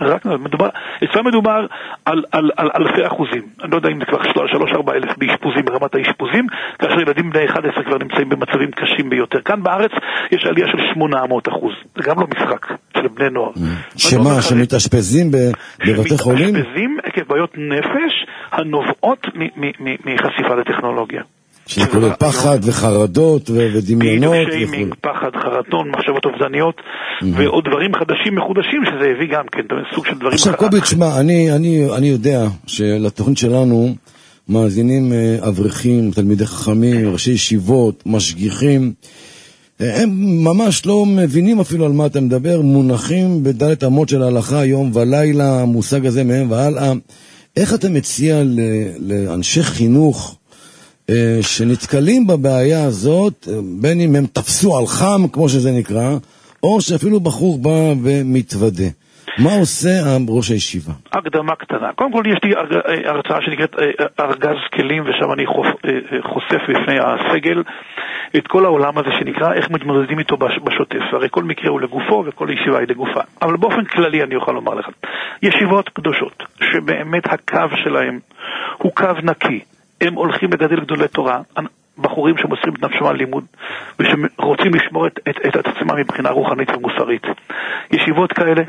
אצלם מדובר על אלפי אחוזים. אני לא יודע אם זה כבר 3-4 אלף באשפוזים, ברמת האשפוזים, כאשר ילדים בני 11 כבר נמצאים במצבים קשים ביותר. כאן בארץ יש עלייה של 800%. זה גם לא משחק של בני נוער. שמה? שמתאשפזים בבתי חולים? שמתאשפזים עקב בעיות נפש הנובעות מחשיפה לטכנולוגיה. שזה כולל פחד וחרדות ודמיונות שיימינג, פחד, חרטון, מחשבות אובדניות ועוד דברים חדשים מחודשים שזה הביא גם כן, סוג של דברים. עכשיו קובי, תשמע, אני יודע שלתוכנית שלנו מאזינים אברכים, תלמידי חכמים, ראשי ישיבות, משגיחים, הם ממש לא מבינים אפילו על מה אתה מדבר, מונחים בדלת אמות של ההלכה יום ולילה, המושג הזה מהם והלאה. איך אתה מציע לאנשי חינוך שנתקלים בבעיה הזאת, בין אם הם תפסו על חם, כמו שזה נקרא, או שאפילו בחור בא ומתוודה? מה עושה ראש הישיבה? הקדמה קטנה. קודם כל יש לי הרצאה שנקראת ארגז כלים, ושם אני חושף בפני הסגל את כל העולם הזה שנקרא איך מתמודדים איתו בשוטף. הרי כל מקרה הוא לגופו וכל ישיבה היא לגופה. אבל באופן כללי אני אוכל לומר לך, ישיבות קדושות שבאמת הקו שלהם הוא קו נקי, הם הולכים לגדל גדולי תורה, בחורים שמוסרים את נפשם על לימוד ושרוצים לשמור את עצמם מבחינה רוחנית ומוסרית. ישיבות כאלה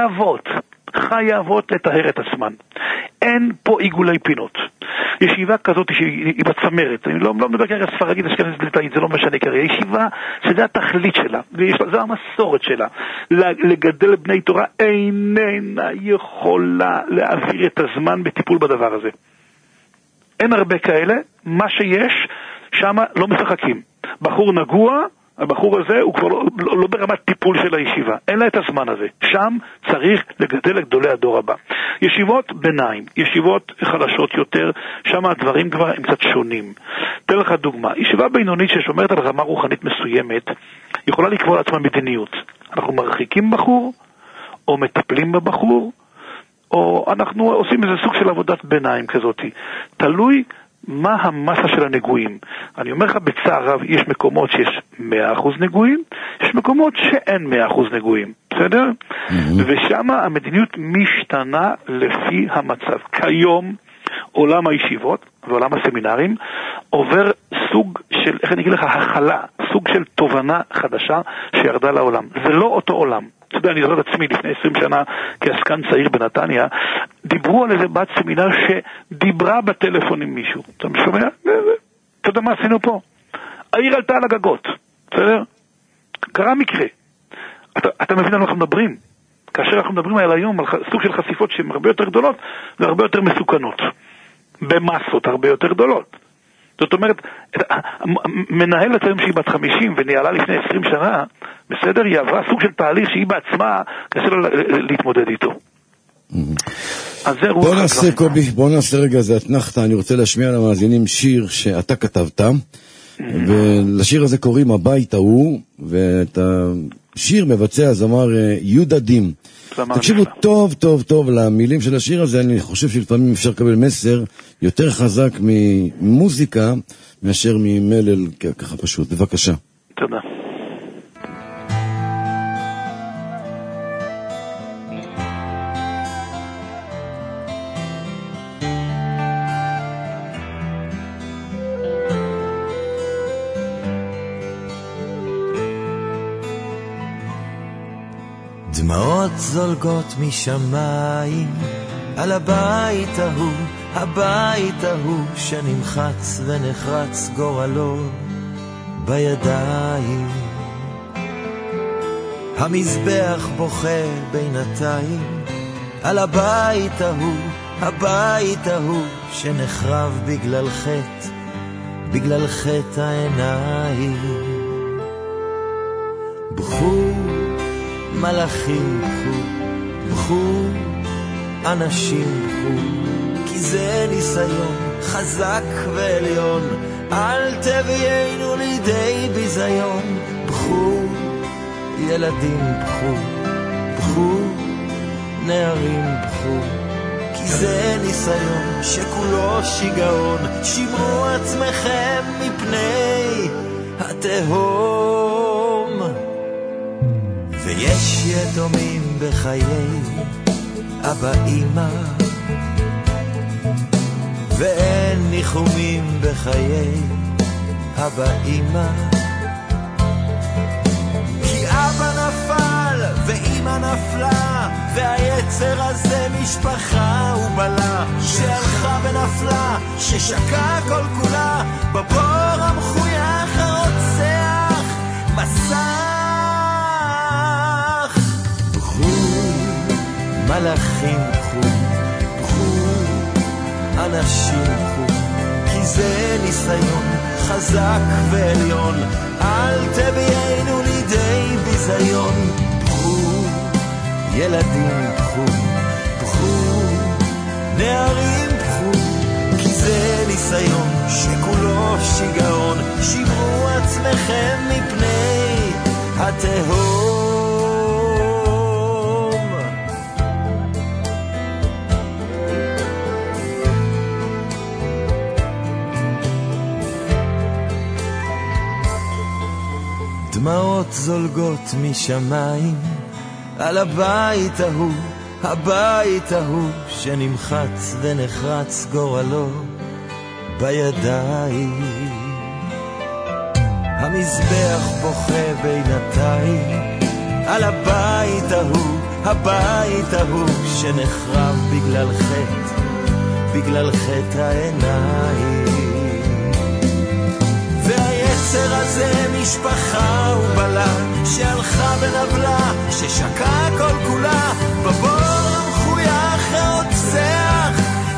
חייבות לטהר את עצמן. אין פה עיגולי פינות. ישיבה כזאת שהיא בצמרת, אני לא מדבר כרגע ספרדית, אשכנזית, ליטאית, זה לא משנה כרגע. ישיבה שזה התכלית שלה, זה המסורת שלה. לגדל בני תורה איננה יכולה להעביר את הזמן בטיפול בדבר הזה. אין הרבה כאלה, מה שיש, שם לא משחקים. בחור נגוע, הבחור הזה הוא כבר לא ברמת טיפול של הישיבה. אין לה את הזמן הזה. שם צריך לגדל את גדולי הדור הבא. ישיבות ביניים, ישיבות חלשות יותר, שם הדברים כבר הם קצת שונים. תן לך דוגמה, ישיבה בינונית ששומרת על רמה רוחנית מסוימת, יכולה לקבוע לעצמה מדיניות. אנחנו מרחיקים בחור, או מטפלים בבחור, או אנחנו עושים איזה סוג של עבודת ביניים כזאת. תלוי מה המסה של הנגועים. אני אומר לך בצער רב, יש מקומות שיש 100% נגועים, יש מקומות שאין 100% נגועים, בסדר? ושם המדיניות משתנה לפי המצב. כיום עולם הישיבות ועולם הסמינרים עובר סוג של, איך אני אגיד לך, החלה, סוג של תובנה חדשה שירדה לעולם. זה לא אותו עולם. אתה יודע, אני זוכר את עצמי לפני 20 שנה כעסקן צעיר בנתניה, דיברו על איזה בת סמינר שדיברה בטלפון עם מישהו. אתה שומע? אתה יודע מה עשינו פה? העיר עלתה על הגגות, בסדר? קרה מקרה. אתה מבין על מה אנחנו מדברים? כאשר אנחנו מדברים על היום, על סוג של חשיפות שהן הרבה יותר גדולות והרבה יותר מסוכנות. במסות הרבה יותר גדולות. זאת אומרת, מנהלת היום שהיא בת 50 וניהלה לפני 20 שנה, בסדר, היא עברה סוג של תהליך שהיא בעצמה קשה לה להתמודד איתו. בוא נעשה, קובי, בוא נעשה רגע זה אתנחתה. אני רוצה להשמיע למאזינים שיר שאתה כתבת, ולשיר הזה קוראים הבית ההוא, ואת השיר מבצע זמר יהודה דים. תקשיבו טוב טוב טוב למילים של השיר הזה. אני חושב שלפעמים אפשר לקבל מסר יותר חזק ממוזיקה מאשר ממלל ככה פשוט. בבקשה. תודה. דמעות זולגות משמיים על הבית ההוא, הבית ההוא שנמחץ ונחרץ גורלו בידיים. המזבח בוכה בינתיים על הבית ההוא, הבית ההוא שנחרב בגלל חטא, בגלל חטא העיניים. בחור מלאכים בחו, בחו אנשים בחו, כי זה ניסיון חזק ועליון אל תביאנו לידי ביזיון. בכו ילדים בכו, בכו נערים בכו, כי זה ניסיון שכולו שיגעון. שמרו עצמכם מפני התהום. ויש יתומים בחיי אבא אמא, ואין ניחומים בחיי אבא אמא, כי אבא נפל ואמא נפלה, והיצר הזה משפחה ובלה, שהלכה ונפלה, ששקע כל כולה בבור המחוייך הרוצח מסך. בכו מלאכים בכו, בכו אנשים בכו, כי זה ניסיון חזק ועליון. אל תביאנו לידי ביזיון. בכו ילדים בכו, בכו נערים בכו, כי זה ניסיון שכולו שיגעון. שמרו עצמכם מפני התהום. דמעות זולגות משמיים על הבית ההוא, הבית ההוא שנמחץ ונחרץ גורלו בידיים. המזבח בוכה בינתיים על הבית ההוא, הבית ההוא שנחרב בגלל חטא, בגלל חטא העיניים. והיצר הזה משפחה ובלה, שהלכה ונבלה, ששקע כל כולה בבור המחוייך הרוצח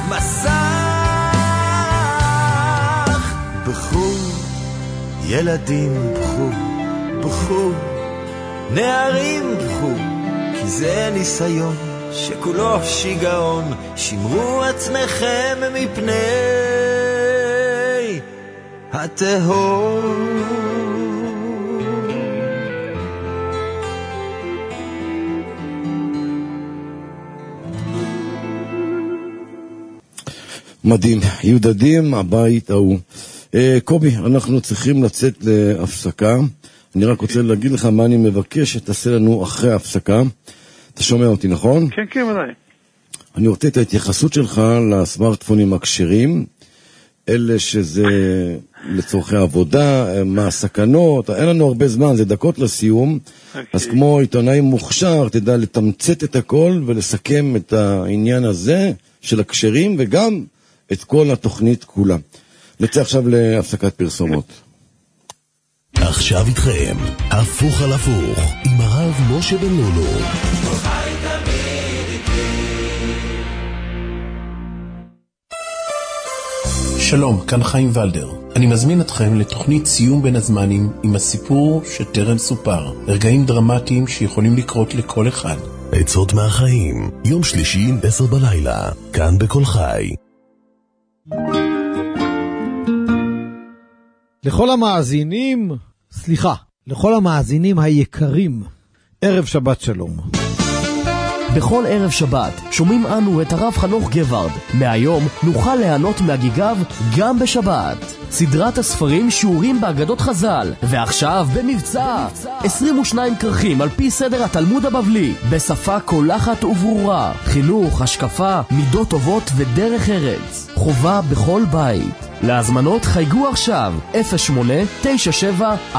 מסך. בכו ילדים בכו, בכו נערים בכו, כי זה ניסיון שכולו שיגעון. שמרו עצמכם מפני התהום. מדהים, יהודדים, הבית ההוא. קובי, אנחנו צריכים לצאת להפסקה. אני רק רוצה להגיד לך מה אני מבקש שתעשה לנו אחרי ההפסקה. אתה שומע אותי, נכון? כן, כן, ודאי. אני רוצה את ההתייחסות שלך לסמארטפונים הכשרים, אלה שזה לצורכי עבודה, מה הסכנות. אין לנו הרבה זמן, זה דקות לסיום. אז כמו עיתונאי מוכשר, תדע לתמצת את הכל ולסכם את העניין הזה של הכשרים וגם את כל התוכנית כולה. נצא עכשיו להפסקת פרסומות. עכשיו איתכם, הפוך על הפוך, עם הרב משה בן לולו. שלום, כאן חיים ולדר. אני מזמין אתכם לתוכנית סיום בין הזמנים עם הסיפור שטרם סופר. רגעים דרמטיים שיכולים לקרות לכל אחד. עצות מהחיים, יום שלישי 10 בלילה, כאן בכל חי. לכל המאזינים, לכל המאזינים היקרים, ערב שבת שלום. בכל ערב שבת שומעים אנו את הרב חנוך גברד. מהיום נוכל ליהנות מהגיגיו גם בשבת. סדרת הספרים שיעורים באגדות חז"ל, ועכשיו במבצע 22 כרכים על פי סדר התלמוד הבבלי, בשפה קולחת וברורה, חינוך, השקפה, מידות טובות ודרך ארץ, חובה בכל בית. להזמנות חייגו עכשיו 08-97-44-666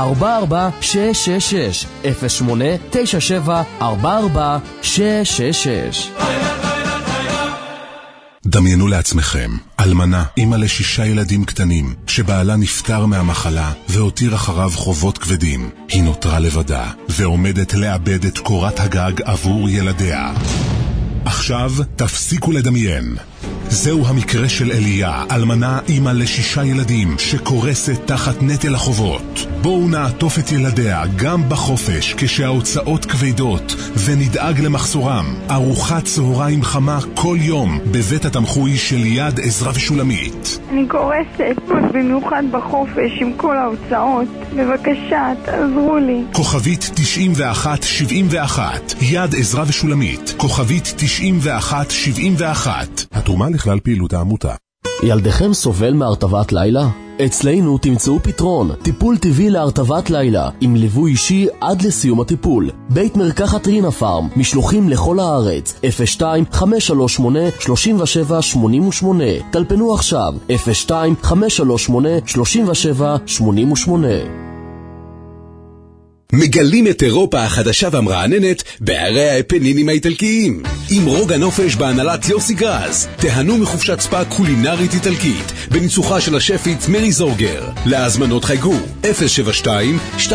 08-97-44-666. דמיינו לעצמכם, אלמנה, אמא ל6 ילדים קטנים, שבעלה נפטר מהמחלה והותיר אחריו חובות כבדים. היא נותרה לבדה ועומדת לאבד את קורת הגג עבור ילדיה. עכשיו תפסיקו לדמיין. זהו המקרה של אליה, אלמנה אימא ל6 ילדים שקורסת תחת נטל החובות. בואו נעטוף את ילדיה גם בחופש כשההוצאות כבדות ונדאג למחסורם. ארוחת צהריים חמה כל יום בבית התמחוי של יד עזרא ושולמית. אני קורסת במיוחד בחופש עם כל ההוצאות. בבקשה, תעזרו לי. כוכבית 9171 יד עזרא ושולמית. כוכבית 9171. התרומה לכלל פעילות העמותה. ילדכם סובל מהרטבת לילה? אצלנו תמצאו פתרון, טיפול טבעי להרטבת לילה, עם ליווי אישי עד לסיום הטיפול. בית מרקחת רינה פארם, משלוחים לכל הארץ, 02-538-3788. טלפנו עכשיו, 02-538-3788. מגלים את אירופה החדשה והמרעננת בערי האפנינים האיטלקיים. עם רוג הנופש בהנהלת יוסי גרז, תהנו מחופשת ספה קולינרית איטלקית בניצוחה של השפית מרי זורגר. להזמנות חייגו 072-235-4444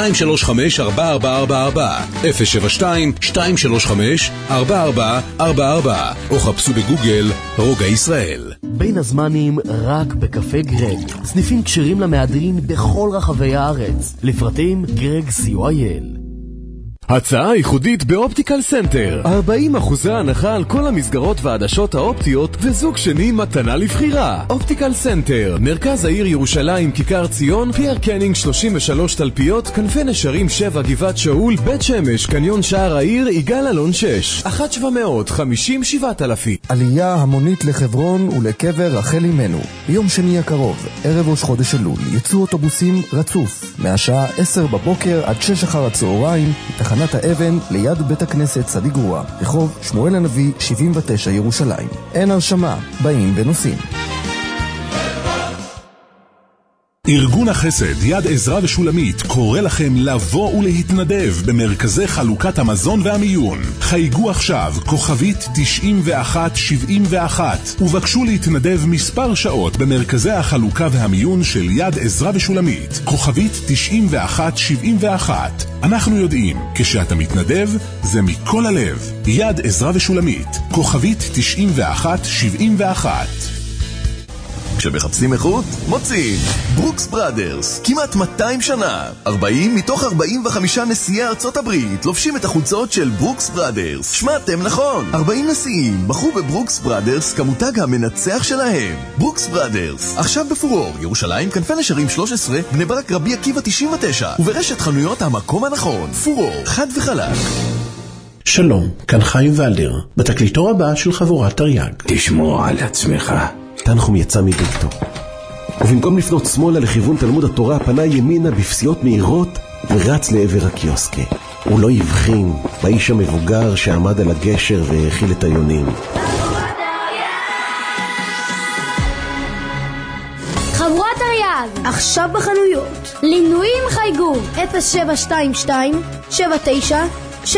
072-235-4444 או חפשו בגוגל רוגע ישראל. בין הזמנים רק בקפה גרג, סניפים קשרים למהדרין בכל רחבי הארץ. לפרטים גרג COIL. הצעה ייחודית באופטיקל סנטר, 40% הנחה על כל המסגרות והעדשות האופטיות וזוג שני מתנה לבחירה. אופטיקל סנטר, מרכז העיר ירושלים, כיכר ציון, פייר קנינג 33 תלפיות, כנפי נשרים 7 גבעת שאול, בית שמש, קניון שער העיר, יגאל אלון 6 1-750-7000. עלייה המונית לחברון ולקבר רחל אמנו. ביום שני הקרוב, ערב ראש חודש אלול, יצאו אוטובוסים רצוף מהשעה 10 בבוקר עד 6 אחר הצהריים מתחנת האבן ליד בית הכנסת צדיק גרוע, רחוב שמואל הנביא 79 ירושלים. אין הרשמה, באים ונוסעים. ארגון החסד יד עזרא ושולמית קורא לכם לבוא ולהתנדב במרכזי חלוקת המזון והמיון. חייגו עכשיו כוכבית 9171 ובקשו להתנדב מספר שעות במרכזי החלוקה והמיון של יד עזרא ושולמית. כוכבית 9171. אנחנו יודעים, כשאתה מתנדב זה מכל הלב. יד עזרא ושולמית. כוכבית 9171. כשמחפשים איכות, מוצאים ברוקס בראדרס, כמעט 200 שנה. 40 מתוך 45 נשיאי ארצות הברית לובשים את החולצות של ברוקס בראדרס. שמעתם נכון, 40 נשיאים בחרו בברוקס בראדרס כמותג המנצח שלהם. ברוקס בראדרס, עכשיו בפורור, ירושלים, כנפי נשרים 13, בני ברק רבי עקיבא 99, וברשת חנויות המקום הנכון. פורור, חד וחלק. שלום, כאן חיים ולדר, בתקליטור הבא של חבורת תרי"ג. תשמור על עצמך. תנחום יצא מביתו, ובמקום לפנות שמאלה לכיוון תלמוד התורה פנה ימינה בפסיעות מהירות ורץ לעבר הקיוסקה. הוא לא הבחין באיש המבוגר שעמד על הגשר והאכיל את היונים. חבורת תרי"ג, עכשיו בחנויות. לינויים חייגו 0722-79-6666.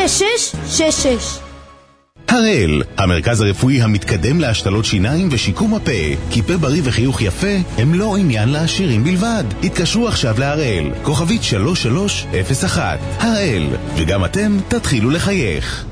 הראל, המרכז הרפואי המתקדם להשתלות שיניים ושיקום הפה. כי פה בריא וחיוך יפה הם לא עניין לעשירים בלבד. התקשרו עכשיו להראל, כוכבית 3301. הראל, וגם אתם תתחילו לחייך.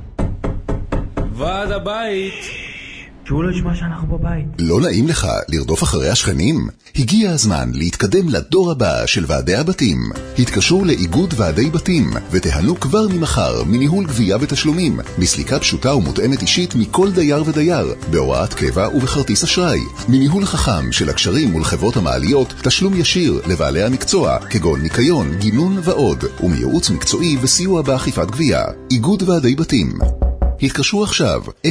ועד הבית. שהוא לא ישמע שאנחנו בבית. לא נעים לך לרדוף אחרי השכנים? הגיע הזמן להתקדם לדור הבא של ועדי הבתים. התקשרו לאיגוד ועדי בתים ותיהנו כבר ממחר מניהול גבייה ותשלומים, מסליקה פשוטה ומותאמת אישית מכל דייר ודייר, בהוראת קבע ובכרטיס אשראי, מניהול חכם של הקשרים מול חברות המעליות, תשלום ישיר לבעלי המקצוע כגון ניקיון, גינון ועוד, ומייעוץ מקצועי וסיוע באכיפת גבייה. איגוד ועדי בתים. התקשרו עכשיו 03-90-90-209.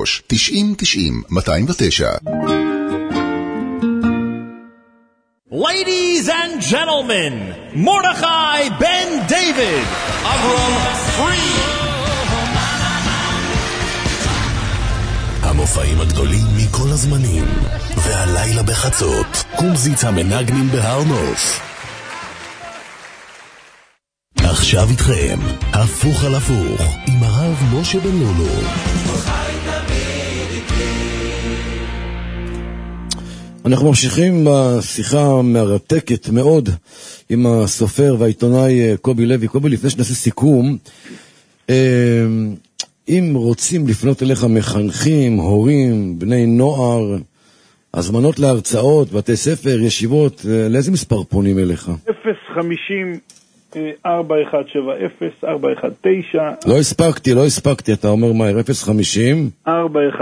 Ladies and gentlemen, Mordechai Ben David, Avram Free. המופעים הגדולים מכל הזמנים, והלילה בחצות, קומזיץ המנגנים בהר נוף. עכשיו איתכם, הפוך על הפוך, עם הרב משה בן לולו. אנחנו ממשיכים בשיחה המרתקת מאוד עם הסופר והעיתונאי קובי לוי. קובי, לפני שנעשה סיכום, אם רוצים לפנות אליך מחנכים, הורים, בני נוער, הזמנות להרצאות, בתי ספר, ישיבות, לאיזה מספר פונים אליך? 050-4170-419. לא הספקתי, אתה אומר מהר, 050-4170.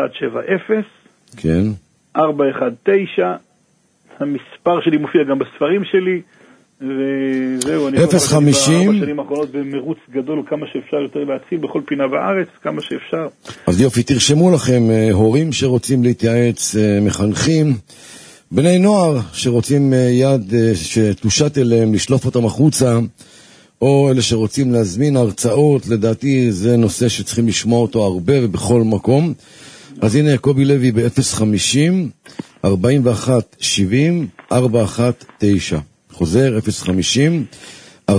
כן. 419, המספר שלי מופיע גם בספרים שלי, וזהו, אני 050 בשנים האחרונות במרוץ גדול כמה שאפשר יותר להציל בכל פינה בארץ, כמה שאפשר. אז יופי, תרשמו לכם הורים שרוצים להתייעץ, מחנכים, בני נוער שרוצים יד שתושת אליהם, לשלוף אותם החוצה, או אלה שרוצים להזמין הרצאות, לדעתי זה נושא שצריכים לשמוע אותו הרבה ובכל מקום. אז הנה קובי לוי ב-050-4170-419. חוזר 050-4170-419.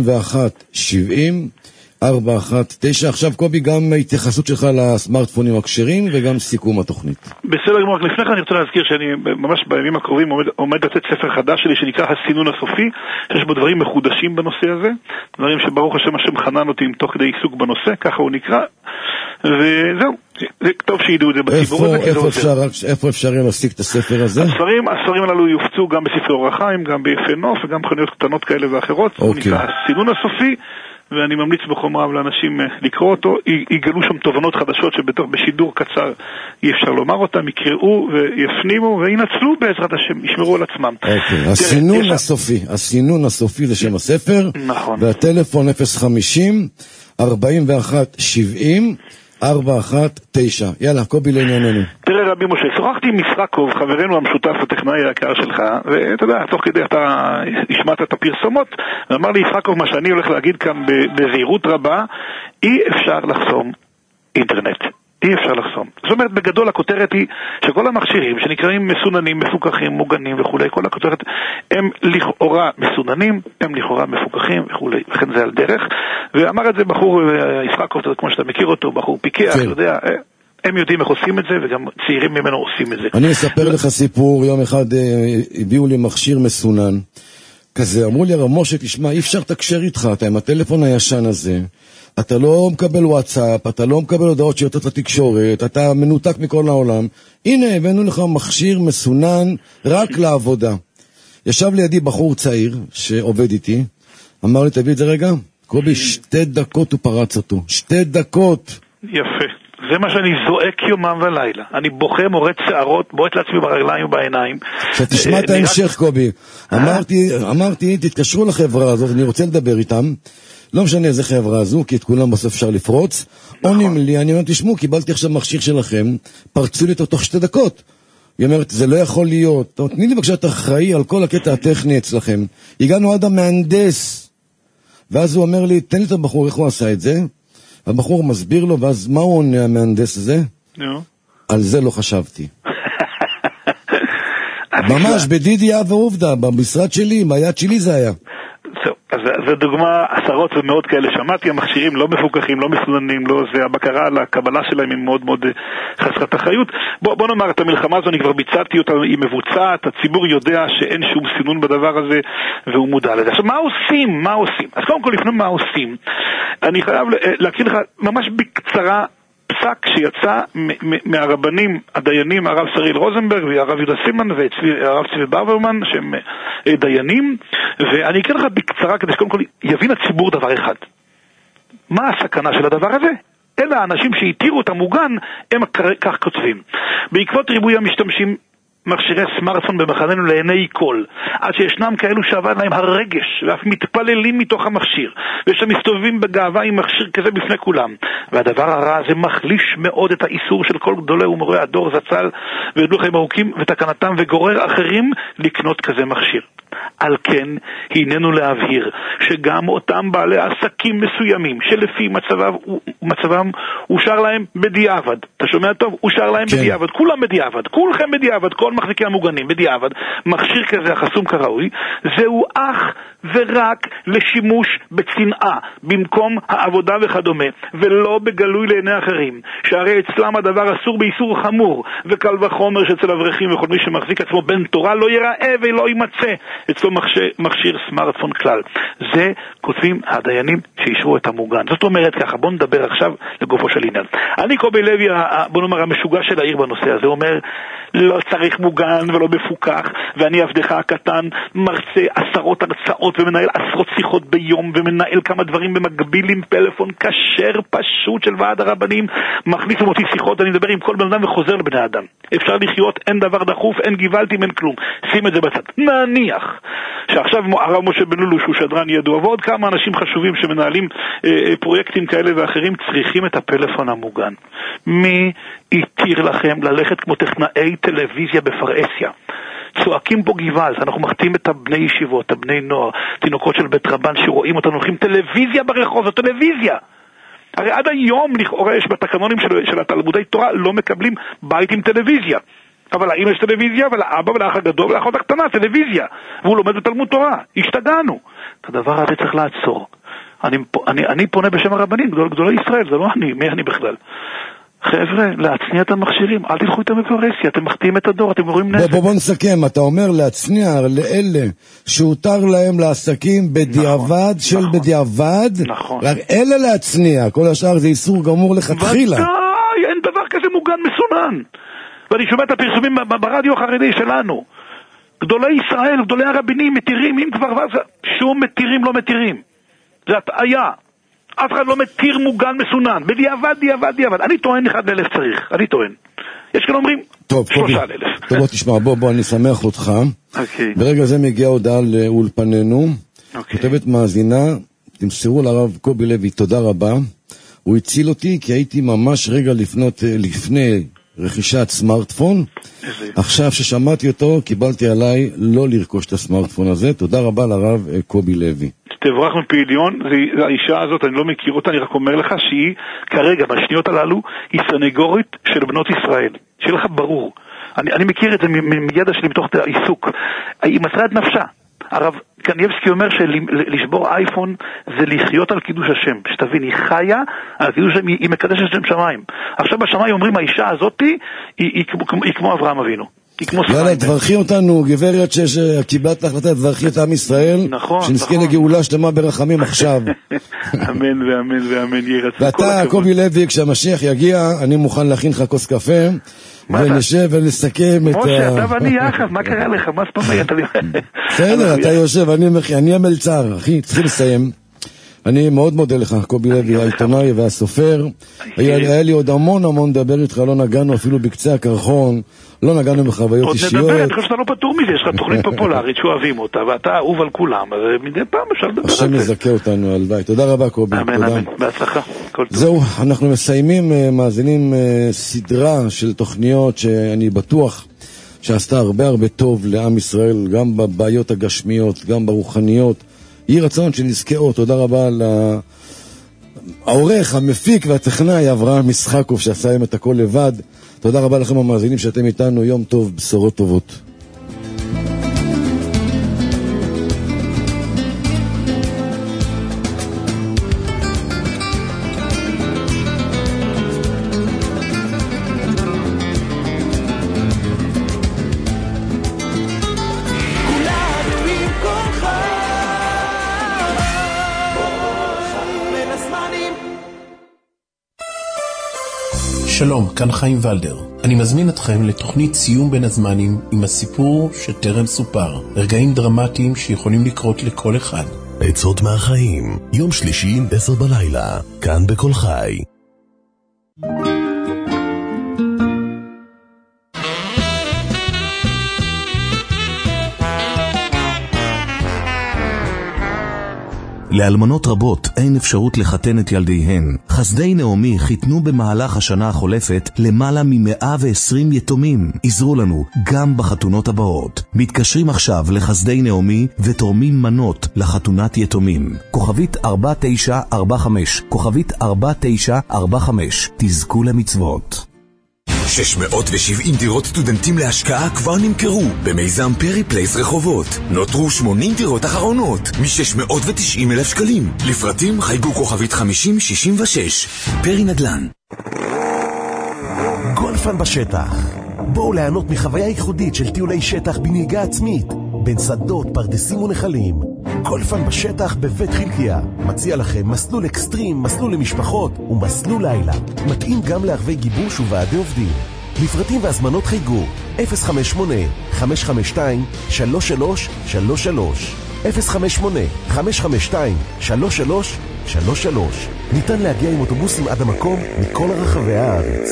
עכשיו קובי, גם התייחסות שלך לסמארטפונים הכשרים וגם סיכום התוכנית. בסדר גמור, לפני כן אני רוצה להזכיר שאני ממש בימים הקרובים עומד לתת ספר חדש שלי שנקרא הסינון הסופי, שיש בו דברים מחודשים בנושא הזה, דברים שברוך השם חנן אותי תוך כדי עיסוק בנושא, ככה הוא נקרא, וזהו, זה טוב שידעו את זה בציבור הזה. איפה אפשר להשיג את הספר הזה? הספרים הללו יופצו גם בספרי אור החיים, גם ביפה נוף וגם חנויות קטנות כאלה ואחרות. הוא נקרא הסינון הסופי, ואני ממליץ בחום רב לאנשים לקרוא אותו. יגלו שם תובנות חדשות שבשידור קצר אי אפשר לומר אותם, יקראו ויפנימו וינצלו בעזרת השם, ישמרו על עצמם. הסינון הסופי זה שם הספר. נכון. והטלפון 050-4170-419. יאללה, קובי לענייננו. תראה רבי משה, שוחחתי עם ישרקוב, חברנו המשותף הטכנאי היקר שלך, ואתה יודע, תוך כדי אתה השמעת את הפרסומות, ואמר לי ישרקוב, מה שאני הולך להגיד כאן בזהירות רבה, אי אפשר לחסום אינטרנט. אי אפשר לחסום. זאת אומרת, בגדול הכותרת היא שכל המכשירים שנקראים מסוננים, מפוקחים, מוגנים וכולי, כל הכותרת הם לכאורה מסוננים, הם לכאורה מפוקחים וכולי, וכן זה על דרך. ואמר את זה בחור ישחקוב, כמו שאתה מכיר אותו, בחור פיקח, אתה יודע, הם יודעים איך עושים את זה, וגם צעירים ממנו עושים את זה. אני אספר לך סיפור, יום אחד הביאו לי מכשיר מסונן, כזה, אמרו לי, משה, תשמע, אי אפשר תקשר איתך, אתה עם הטלפון הישן הזה, אתה לא מקבל וואטסאפ, אתה לא מקבל הודעות שיוצאות לתקשורת, אתה מנותק מכל העולם. הנה, הבאנו לך מכשיר מסונן רק לעבודה. ישב לידי בחור צעיר שעובד איתי, אמר לי, תביא את זה רגע, קובי, 2 דקות הוא פרץ אותו, 2 דקות. יפה. זה מה שאני זועק יומם ולילה. אני בוכה, מורד שערות, בועט לעצמי ברגליים ובעיניים. שתשמע את ההמשך, קובי. אמרתי, תתקשרו לחברה הזאת, אני רוצה לדבר איתם. לא משנה איזה חברה הזו, כי את כולם בסוף אפשר לפרוץ. עונים לי, אני אומר, תשמעו, קיבלתי עכשיו מכשיר שלכם, פרצו לי אותו תוך 2 דקות. היא אומרת, זה לא יכול להיות. תני לי בבקשה, אתה אחראי על כל הקטע הטכני אצלכם. הגענו עד המהנדס. ואז הוא אומר לי, תן לי את הבחור, איך הוא עשה את זה? הבחור מסביר לו, ואז מה הוא עונה המהנדס הזה? על זה לא חשבתי. ממש, בדידי ועובדה, במשרד שלי, ביד שלי זה היה. אז זו דוגמה, עשרות ומאות כאלה שמעתי, המכשירים לא מפוקחים, לא מסוננים, לא זה, הבקרה על הקבלה שלהם היא מאוד מאוד חסרת אחריות. בוא נאמר, את המלחמה הזו אני כבר ביצעתי אותה, היא מבוצעת, הציבור יודע שאין שום סינון בדבר הזה, והוא מודע לזה. עכשיו, מה עושים? אז קודם כל לפני מה עושים, אני חייב להקריא לך ממש בקצרה, פסק שיצא מהרבנים הדיינים, הרב שריל רוזנברג והרב יהודה סימן והרב צבי ברברמן שהם דיינים, ואני אקרא לך בקצרה כדי שקודם כל יבין הציבור דבר אחד. מה הסכנה של הדבר הזה? אלה האנשים שהתירו את המוגן, הם כך כותבים. בעקבות ריבוי המשתמשים מכשירי סמארטפון במחננו לעיני כל, עד שישנם כאלו שעבד להם הרגש ואף מתפללים מתוך המכשיר ושמסתובבים בגאווה עם מכשיר כזה בפני כולם, והדבר הרע הזה מחליש מאוד את האיסור של כל גדולי ומורי הדור זצ"ל וידעו חיים ארוכים ותקנתם, וגורר אחרים לקנות כזה מכשיר. על כן הננו להבהיר שגם אותם בעלי עסקים מסוימים שלפי מצבם אושר להם בדיעבד, אתה שומע טוב? אושר להם בדיעבד, כולם בדיעבד, כולכם בדיעבד, כל מחזיקי המוגנים בדיעבד, מכשיר כזה החסום כראוי, זהו אך ורק לשימוש בצנעה במקום העבודה וכדומה, ולא בגלוי לעיני אחרים, שהרי אצלם הדבר אסור באיסור חמור, וקל וחומר שאצל אברכים וכל מי שמחזיק עצמו בן תורה לא ייראה ולא יימצא אצלו מכשיר סמארטפון כלל. זה כותבים הדיינים שישרו את המוגן. זאת אומרת ככה, בוא נדבר עכשיו לגופו של עניין. אני קובי לוי, בוא נאמר, המשוגע של העיר בנושא הזה, אומר לא צריך מוגן ולא מפוקח, ואני עבדך הקטן מרצה עשרות הרצאות ומנהל עשרות שיחות ביום ומנהל כמה דברים במקביל עם פלאפון כשר פשוט של ועד הרבנים, מכניס ומוציא שיחות, אני מדבר עם כל בן אדם וחוזר לבני אדם. אפשר לחיות, אין דבר דחוף, אין גיבלתים, אין כלום. שים את זה בצד. נניח שעכשיו הרב משה בן לולו שהוא שדרן ידוע ועוד כמה אנשים חשובים שמנהלים פרויקטים כאלה ואחרים צריכים את הפלאפון המוגן. מי יתיר לכם ללכת כמו טכנאי טלוויזיה בפרהסיה? צועקים פה גבעל, אנחנו מחתים את הבני ישיבות, הבני נוער, תינוקות של בית רבן שרואים אותנו, הולכים טלוויזיה ברחוב, זו טלוויזיה. הרי עד היום לכאורה יש בתקנונים של התלמודי תורה לא מקבלים בית עם טלוויזיה. אבל לאמא יש טלוויזיה, ולאבא ולאח הגדול ולאחות הקטנה טלוויזיה, והוא לומד בתלמוד תורה. השתגענו. את הדבר הזה צריך לעצור. אני פונה בשם הרבנים, גדולי ישראל, זה לא אני, מי אני בכלל? חבר'ה, להצניע את המכשירים, אל תלכו איתם בפרהסיה, אתם מחטיאים את הדור, אתם רואים נזק. בוא נסכם, אתה אומר להצניע לאלה שהותר להם לעסקים בדיעבד של בדיעבד, רק אלה להצניע, כל השאר זה איסור גמור לכתחילה. ודאי, אין דבר כזה מוגן מסונן. ואני שומע את הפרסומים ברדיו החרדי שלנו. גדולי ישראל, גדולי הרבנים מתירים, אם כבר שום מתירים לא מתירים. זה הטעיה. אף אחד לא מתיר מוגן מסונן. בדיעבד. אני טוען 1,000 צריך. אני טוען. יש כאלה אומרים 3,000. טוב, בוא תשמע, בוא, אני שמח אותך. ברגע זה מגיעה הודעה לאולפנינו. כותבת מאזינה, תמסרו לרב קובי לוי, תודה רבה. הוא הציל אותי כי הייתי ממש רגע לפני רכישת סמארטפון. עכשיו ששמעתי אותו, קיבלתי עליי לא לרכוש את הסמארטפון הזה. תודה רבה לרב קובי לוי. תברח מפעיליון, האישה הזאת, אני לא מכיר אותה, אני רק אומר לך שהיא כרגע, בשניות הללו, היא סנגורית של בנות ישראל. שיהיה לך ברור. אני מכיר את זה מידע שלי מתוך העיסוק. היא מסרה את נפשה. הרב קניבסקי אומר שלשבור אייפון זה לחיות על קידוש השם. שתבין, היא חיה על קידוש השם, היא מקדשת השם שמיים. עכשיו בשמיים אומרים, האישה הזאת היא כמו אברהם אבינו. יאללה, תברכי אותנו, גברת שקיבלת להחלטה, תברכי את עם ישראל, שנזכה לגאולה שלמה ברחמים עכשיו. אמן ואמן יהיה רצון. ואתה, קובי לוי, כשהמשיח יגיע, אני מוכן להכין לך כוס קפה, ונשב ונסכם את משה, אתה ואני יחד, מה קרה לך? מה זאת אומרת? בסדר, אתה יושב, אני המלצר, אחי, צריכים לסיים. אני מאוד מודה לך, קובי לוי, העיתונאי והסופר. היה לי עוד המון לדבר איתך, לא נגענו אפילו בקצה הקרחון, לא נגענו בחוויות אישיות. עוד נדבר, אני חושב שאתה לא פטור מזה, יש לך תוכנית פופולרית שאוהבים אותה, ואתה אהוב על כולם, אז מדי פעם אפשר לדבר על זה. השם יזכה אותנו, הלוואי. תודה רבה, קובי. אמן, בהצלחה. זהו, אנחנו מסיימים, מאזינים סדרה של תוכניות שאני בטוח שעשתה הרבה טוב לעם ישראל, גם בבעיות הגשמיות, גם ברוחניות. יהי רצון שנזכה עוד. תודה רבה לעורך, המפיק והטכנאי אברהם משחקוב שעשה היום את הכל לבד. תודה רבה לכם המאזינים שאתם איתנו. יום טוב, בשורות טובות. שלום, כאן חיים ולדר. אני מזמין אתכם לתוכנית סיום בין הזמנים עם הסיפור שטרם סופר. רגעים דרמטיים שיכולים לקרות לכל אחד. עצות מהחיים, יום שלישי 10 בלילה, כאן בכל חי. לאלמנות רבות אין אפשרות לחתן את ילדיהן. חסדי נעמי חיתנו במהלך השנה החולפת למעלה מ120 יתומים. עזרו לנו גם בחתונות הבאות. מתקשרים עכשיו לחסדי נעמי ותורמים מנות לחתונת יתומים. כוכבית 4945, כוכבית 4945. תזכו למצוות. 670 דירות סטודנטים להשקעה כבר נמכרו במיזם פרי פלייס רחובות. נותרו 80 דירות אחרונות מ-690,000 שקלים. לפרטים חייגו כוכבית 5066. פרי נדל"ן. גולפן בשטח. בואו ליהנות מחוויה ייחודית של טיולי שטח בנהיגה עצמית. בין שדות, פרדסים ונחלים. גולפן בשטח בבית חלקיה. מציע לכם מסלול אקסטרים, מסלול למשפחות ומסלול לילה. מתאים גם לערבי גיבוש וועדי עובדים. לפרטים והזמנות חייגו 058-552-3333 058-552-3333. ניתן להגיע עם אוטובוסים עד המקום מכל רחבי הארץ.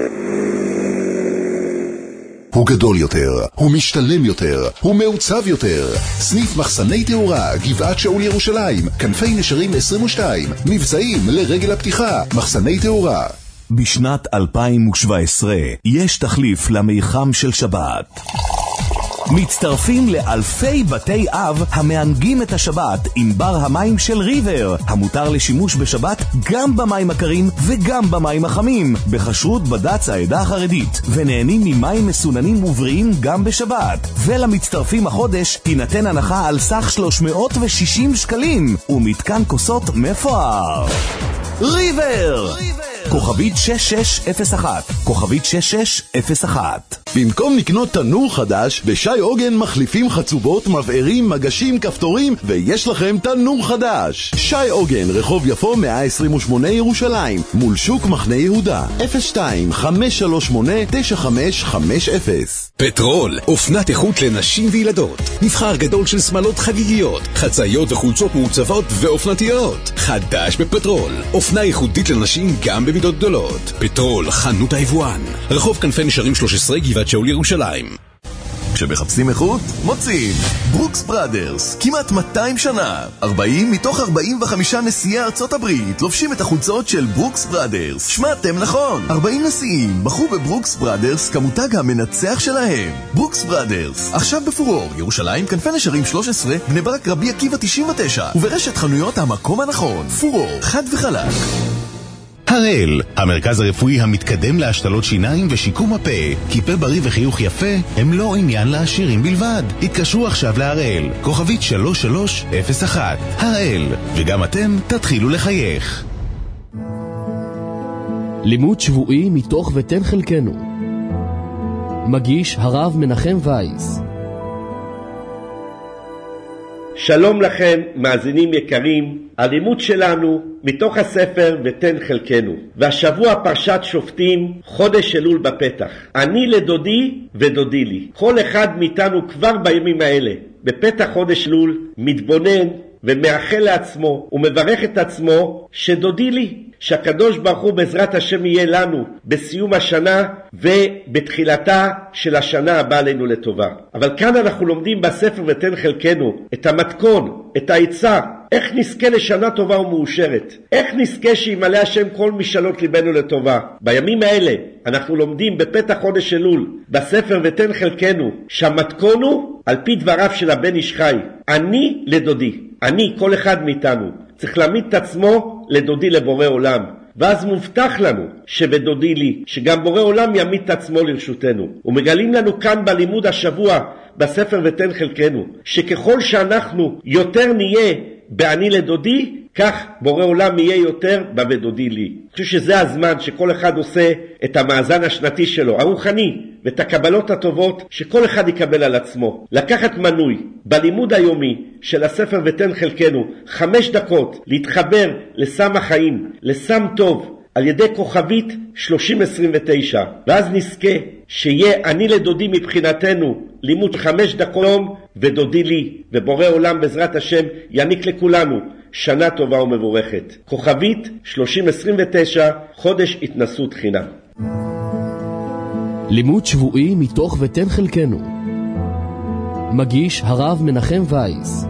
הוא גדול יותר, הוא משתלם יותר, הוא מעוצב יותר. סניף מחסני תאורה, גבעת שאול ירושלים, כנפי נשרים 22, מבצעים לרגל הפתיחה, מחסני תאורה. בשנת 2017 יש תחליף למיחם של שבת. מצטרפים לאלפי בתי אב המענגים את השבת עם בר המים של ריבר, המותר לשימוש בשבת גם במים הקרים וגם במים החמים, בכשרות בד"ץ העדה החרדית, ונהנים ממים מסוננים ובריאים גם בשבת. ולמצטרפים החודש תינתן הנחה על סך 360 שקלים ומתקן כוסות מפואר. ריבר! כוכבית 6601, כוכבית 6601. במקום לקנות תנור חדש, בשי עוגן מחליפים חצובות, מבערים, מגשים, כפתורים, ויש לכם תנור חדש. שי עוגן, רחוב יפו 128 ירושלים, מול שוק מחנה יהודה, 02-538-9550. פטרול, אופנת איכות לנשים וילדות. מבחר גדול של שמלות חגיגיות, חצאיות וחולצות מעוצבות ואופנתיות. חדש בפטרול, אופנה ייחודית לנשים גם במידות גדולות. פטרול, חנות היבואן. רחוב כנפי נשרים 13, גבעת שאול ירושלים. כשמחפשים איכות, מוצאים ברוקס בראדרס, כמעט 200 שנה. 40 מתוך 45 נשיאי ארצות הברית לובשים את החולצות של ברוקס בראדרס. שמעתם נכון, 40 נשיאים בחרו בברוקס בראדרס כמותג המנצח שלהם. ברוקס בראדרס, עכשיו בפורור, ירושלים, כנפי נשרים 13, בני ברק, רבי עקיבא 99, וברשת חנויות המקום הנכון. פורור, חד וחלק. הראל, המרכז הרפואי המתקדם להשתלות שיניים ושיקום הפה. כי פה בריא וחיוך יפה הם לא עניין לעשירים בלבד. התקשרו עכשיו להראל, כוכבית 3301. הראל, וגם אתם תתחילו לחייך. לימוד שבועי מתוך ותן חלקנו. מגיש הרב מנחם וייס. שלום לכם, מאזינים יקרים. הלימוד שלנו מתוך הספר ותן חלקנו, והשבוע פרשת שופטים, חודש אלול בפתח. אני לדודי ודודי לי. כל אחד מאיתנו כבר בימים האלה בפתח חודש אלול מתבונן ומאחל לעצמו ומברך את עצמו שדודי לי, שהקדוש ברוך הוא בעזרת השם יהיה לנו בסיום השנה ובתחילתה של השנה הבאה עלינו לטובה. אבל כאן אנחנו לומדים בספר ותן חלקנו את המתכון, את העצה, איך נזכה לשנה טובה ומאושרת, איך נזכה שימלא השם כל משאלות ליבנו לטובה. בימים האלה אנחנו לומדים בפתח חודש אלול בספר ותן חלקנו שהמתכון הוא על פי דבריו של הבן איש חי. אני לדודי, אני, כל אחד מאיתנו צריך להעמיד את עצמו לדודי לבורא עולם, ואז מובטח לנו שבדודי לי, שגם בורא עולם יעמיד את עצמו לרשותנו. ומגלים לנו כאן בלימוד השבוע בספר ותן חלקנו שככל שאנחנו יותר נהיה בעני לדודי, כך בורא עולם יהיה יותר בבדודי לי. אני חושב שזה הזמן שכל אחד עושה את המאזן השנתי שלו, הרוחני, ואת הקבלות הטובות שכל אחד יקבל על עצמו. לקחת מנוי בלימוד היומי של הספר ותן חלקנו 5 דקות להתחבר לסם החיים, לסם טוב, על ידי כוכבית 3029, ואז נזכה שיהיה אני לדודי מבחינתנו לימוד 5 דקות יום ודודי לי, ובורא עולם בעזרת השם יעניק לכולנו שנה טובה ומבורכת. כוכבית 3029, חודש התנסות חינם. לימוד שבועי מתוך ותן חלקנו. מגיש הרב מנחם וייס.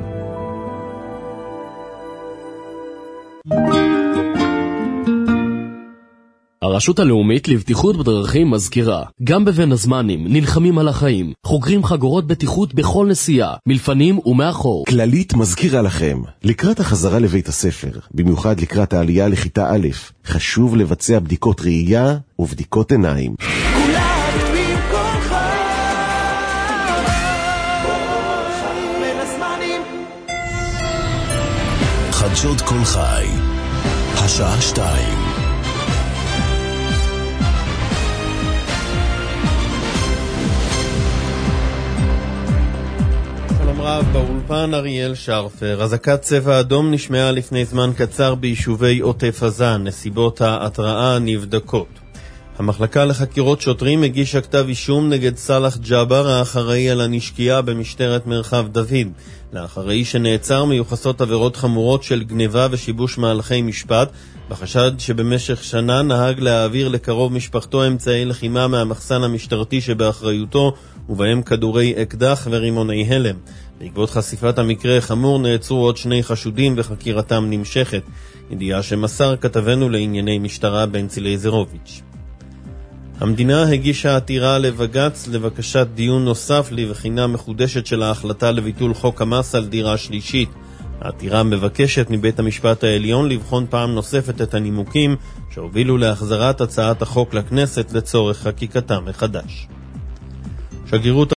הרשות הלאומית לבטיחות בדרכים מזכירה, גם בבין הזמנים נלחמים על החיים, חוגרים חגורות בטיחות בכל נסיעה, מלפנים ומאחור. כללית מזכירה לכם, לקראת החזרה לבית הספר, במיוחד לקראת העלייה לכיתה א', חשוב לבצע בדיקות ראייה ובדיקות עיניים. חדשות כל חי, השעה 2. באולפן אריאל שרפר. אזעקת צבע אדום נשמעה לפני זמן קצר ביישובי עוטף עזה. נסיבות ההתראה נבדקות. המחלקה לחקירות שוטרים הגישה כתב אישום נגד סלח ג'אבר, האחראי על הנשקייה במשטרת מרחב דוד. לאחראי שנעצר מיוחסות עבירות חמורות של גניבה ושיבוש מהלכי משפט, בחשד שבמשך שנה נהג להעביר לקרוב משפחתו אמצעי לחימה מהמחסן המשטרתי שבאחריותו, ובהם כדורי אקדח ורימוני הלם. בעקבות חשיפת המקרה חמור נעצרו עוד 2 חשודים וחקירתם נמשכת. ידיעה שמסר כתבנו לענייני משטרה בנצי לייזרוביץ'. המדינה הגישה עתירה לבג"ץ לבקשת דיון נוסף לבחינה מחודשת של ההחלטה לביטול חוק המס על דירה שלישית. העתירה מבקשת מבית המשפט העליון לבחון פעם נוספת את הנימוקים שהובילו להחזרת הצעת החוק לכנסת לצורך חקיקתה מחדש. שגרירות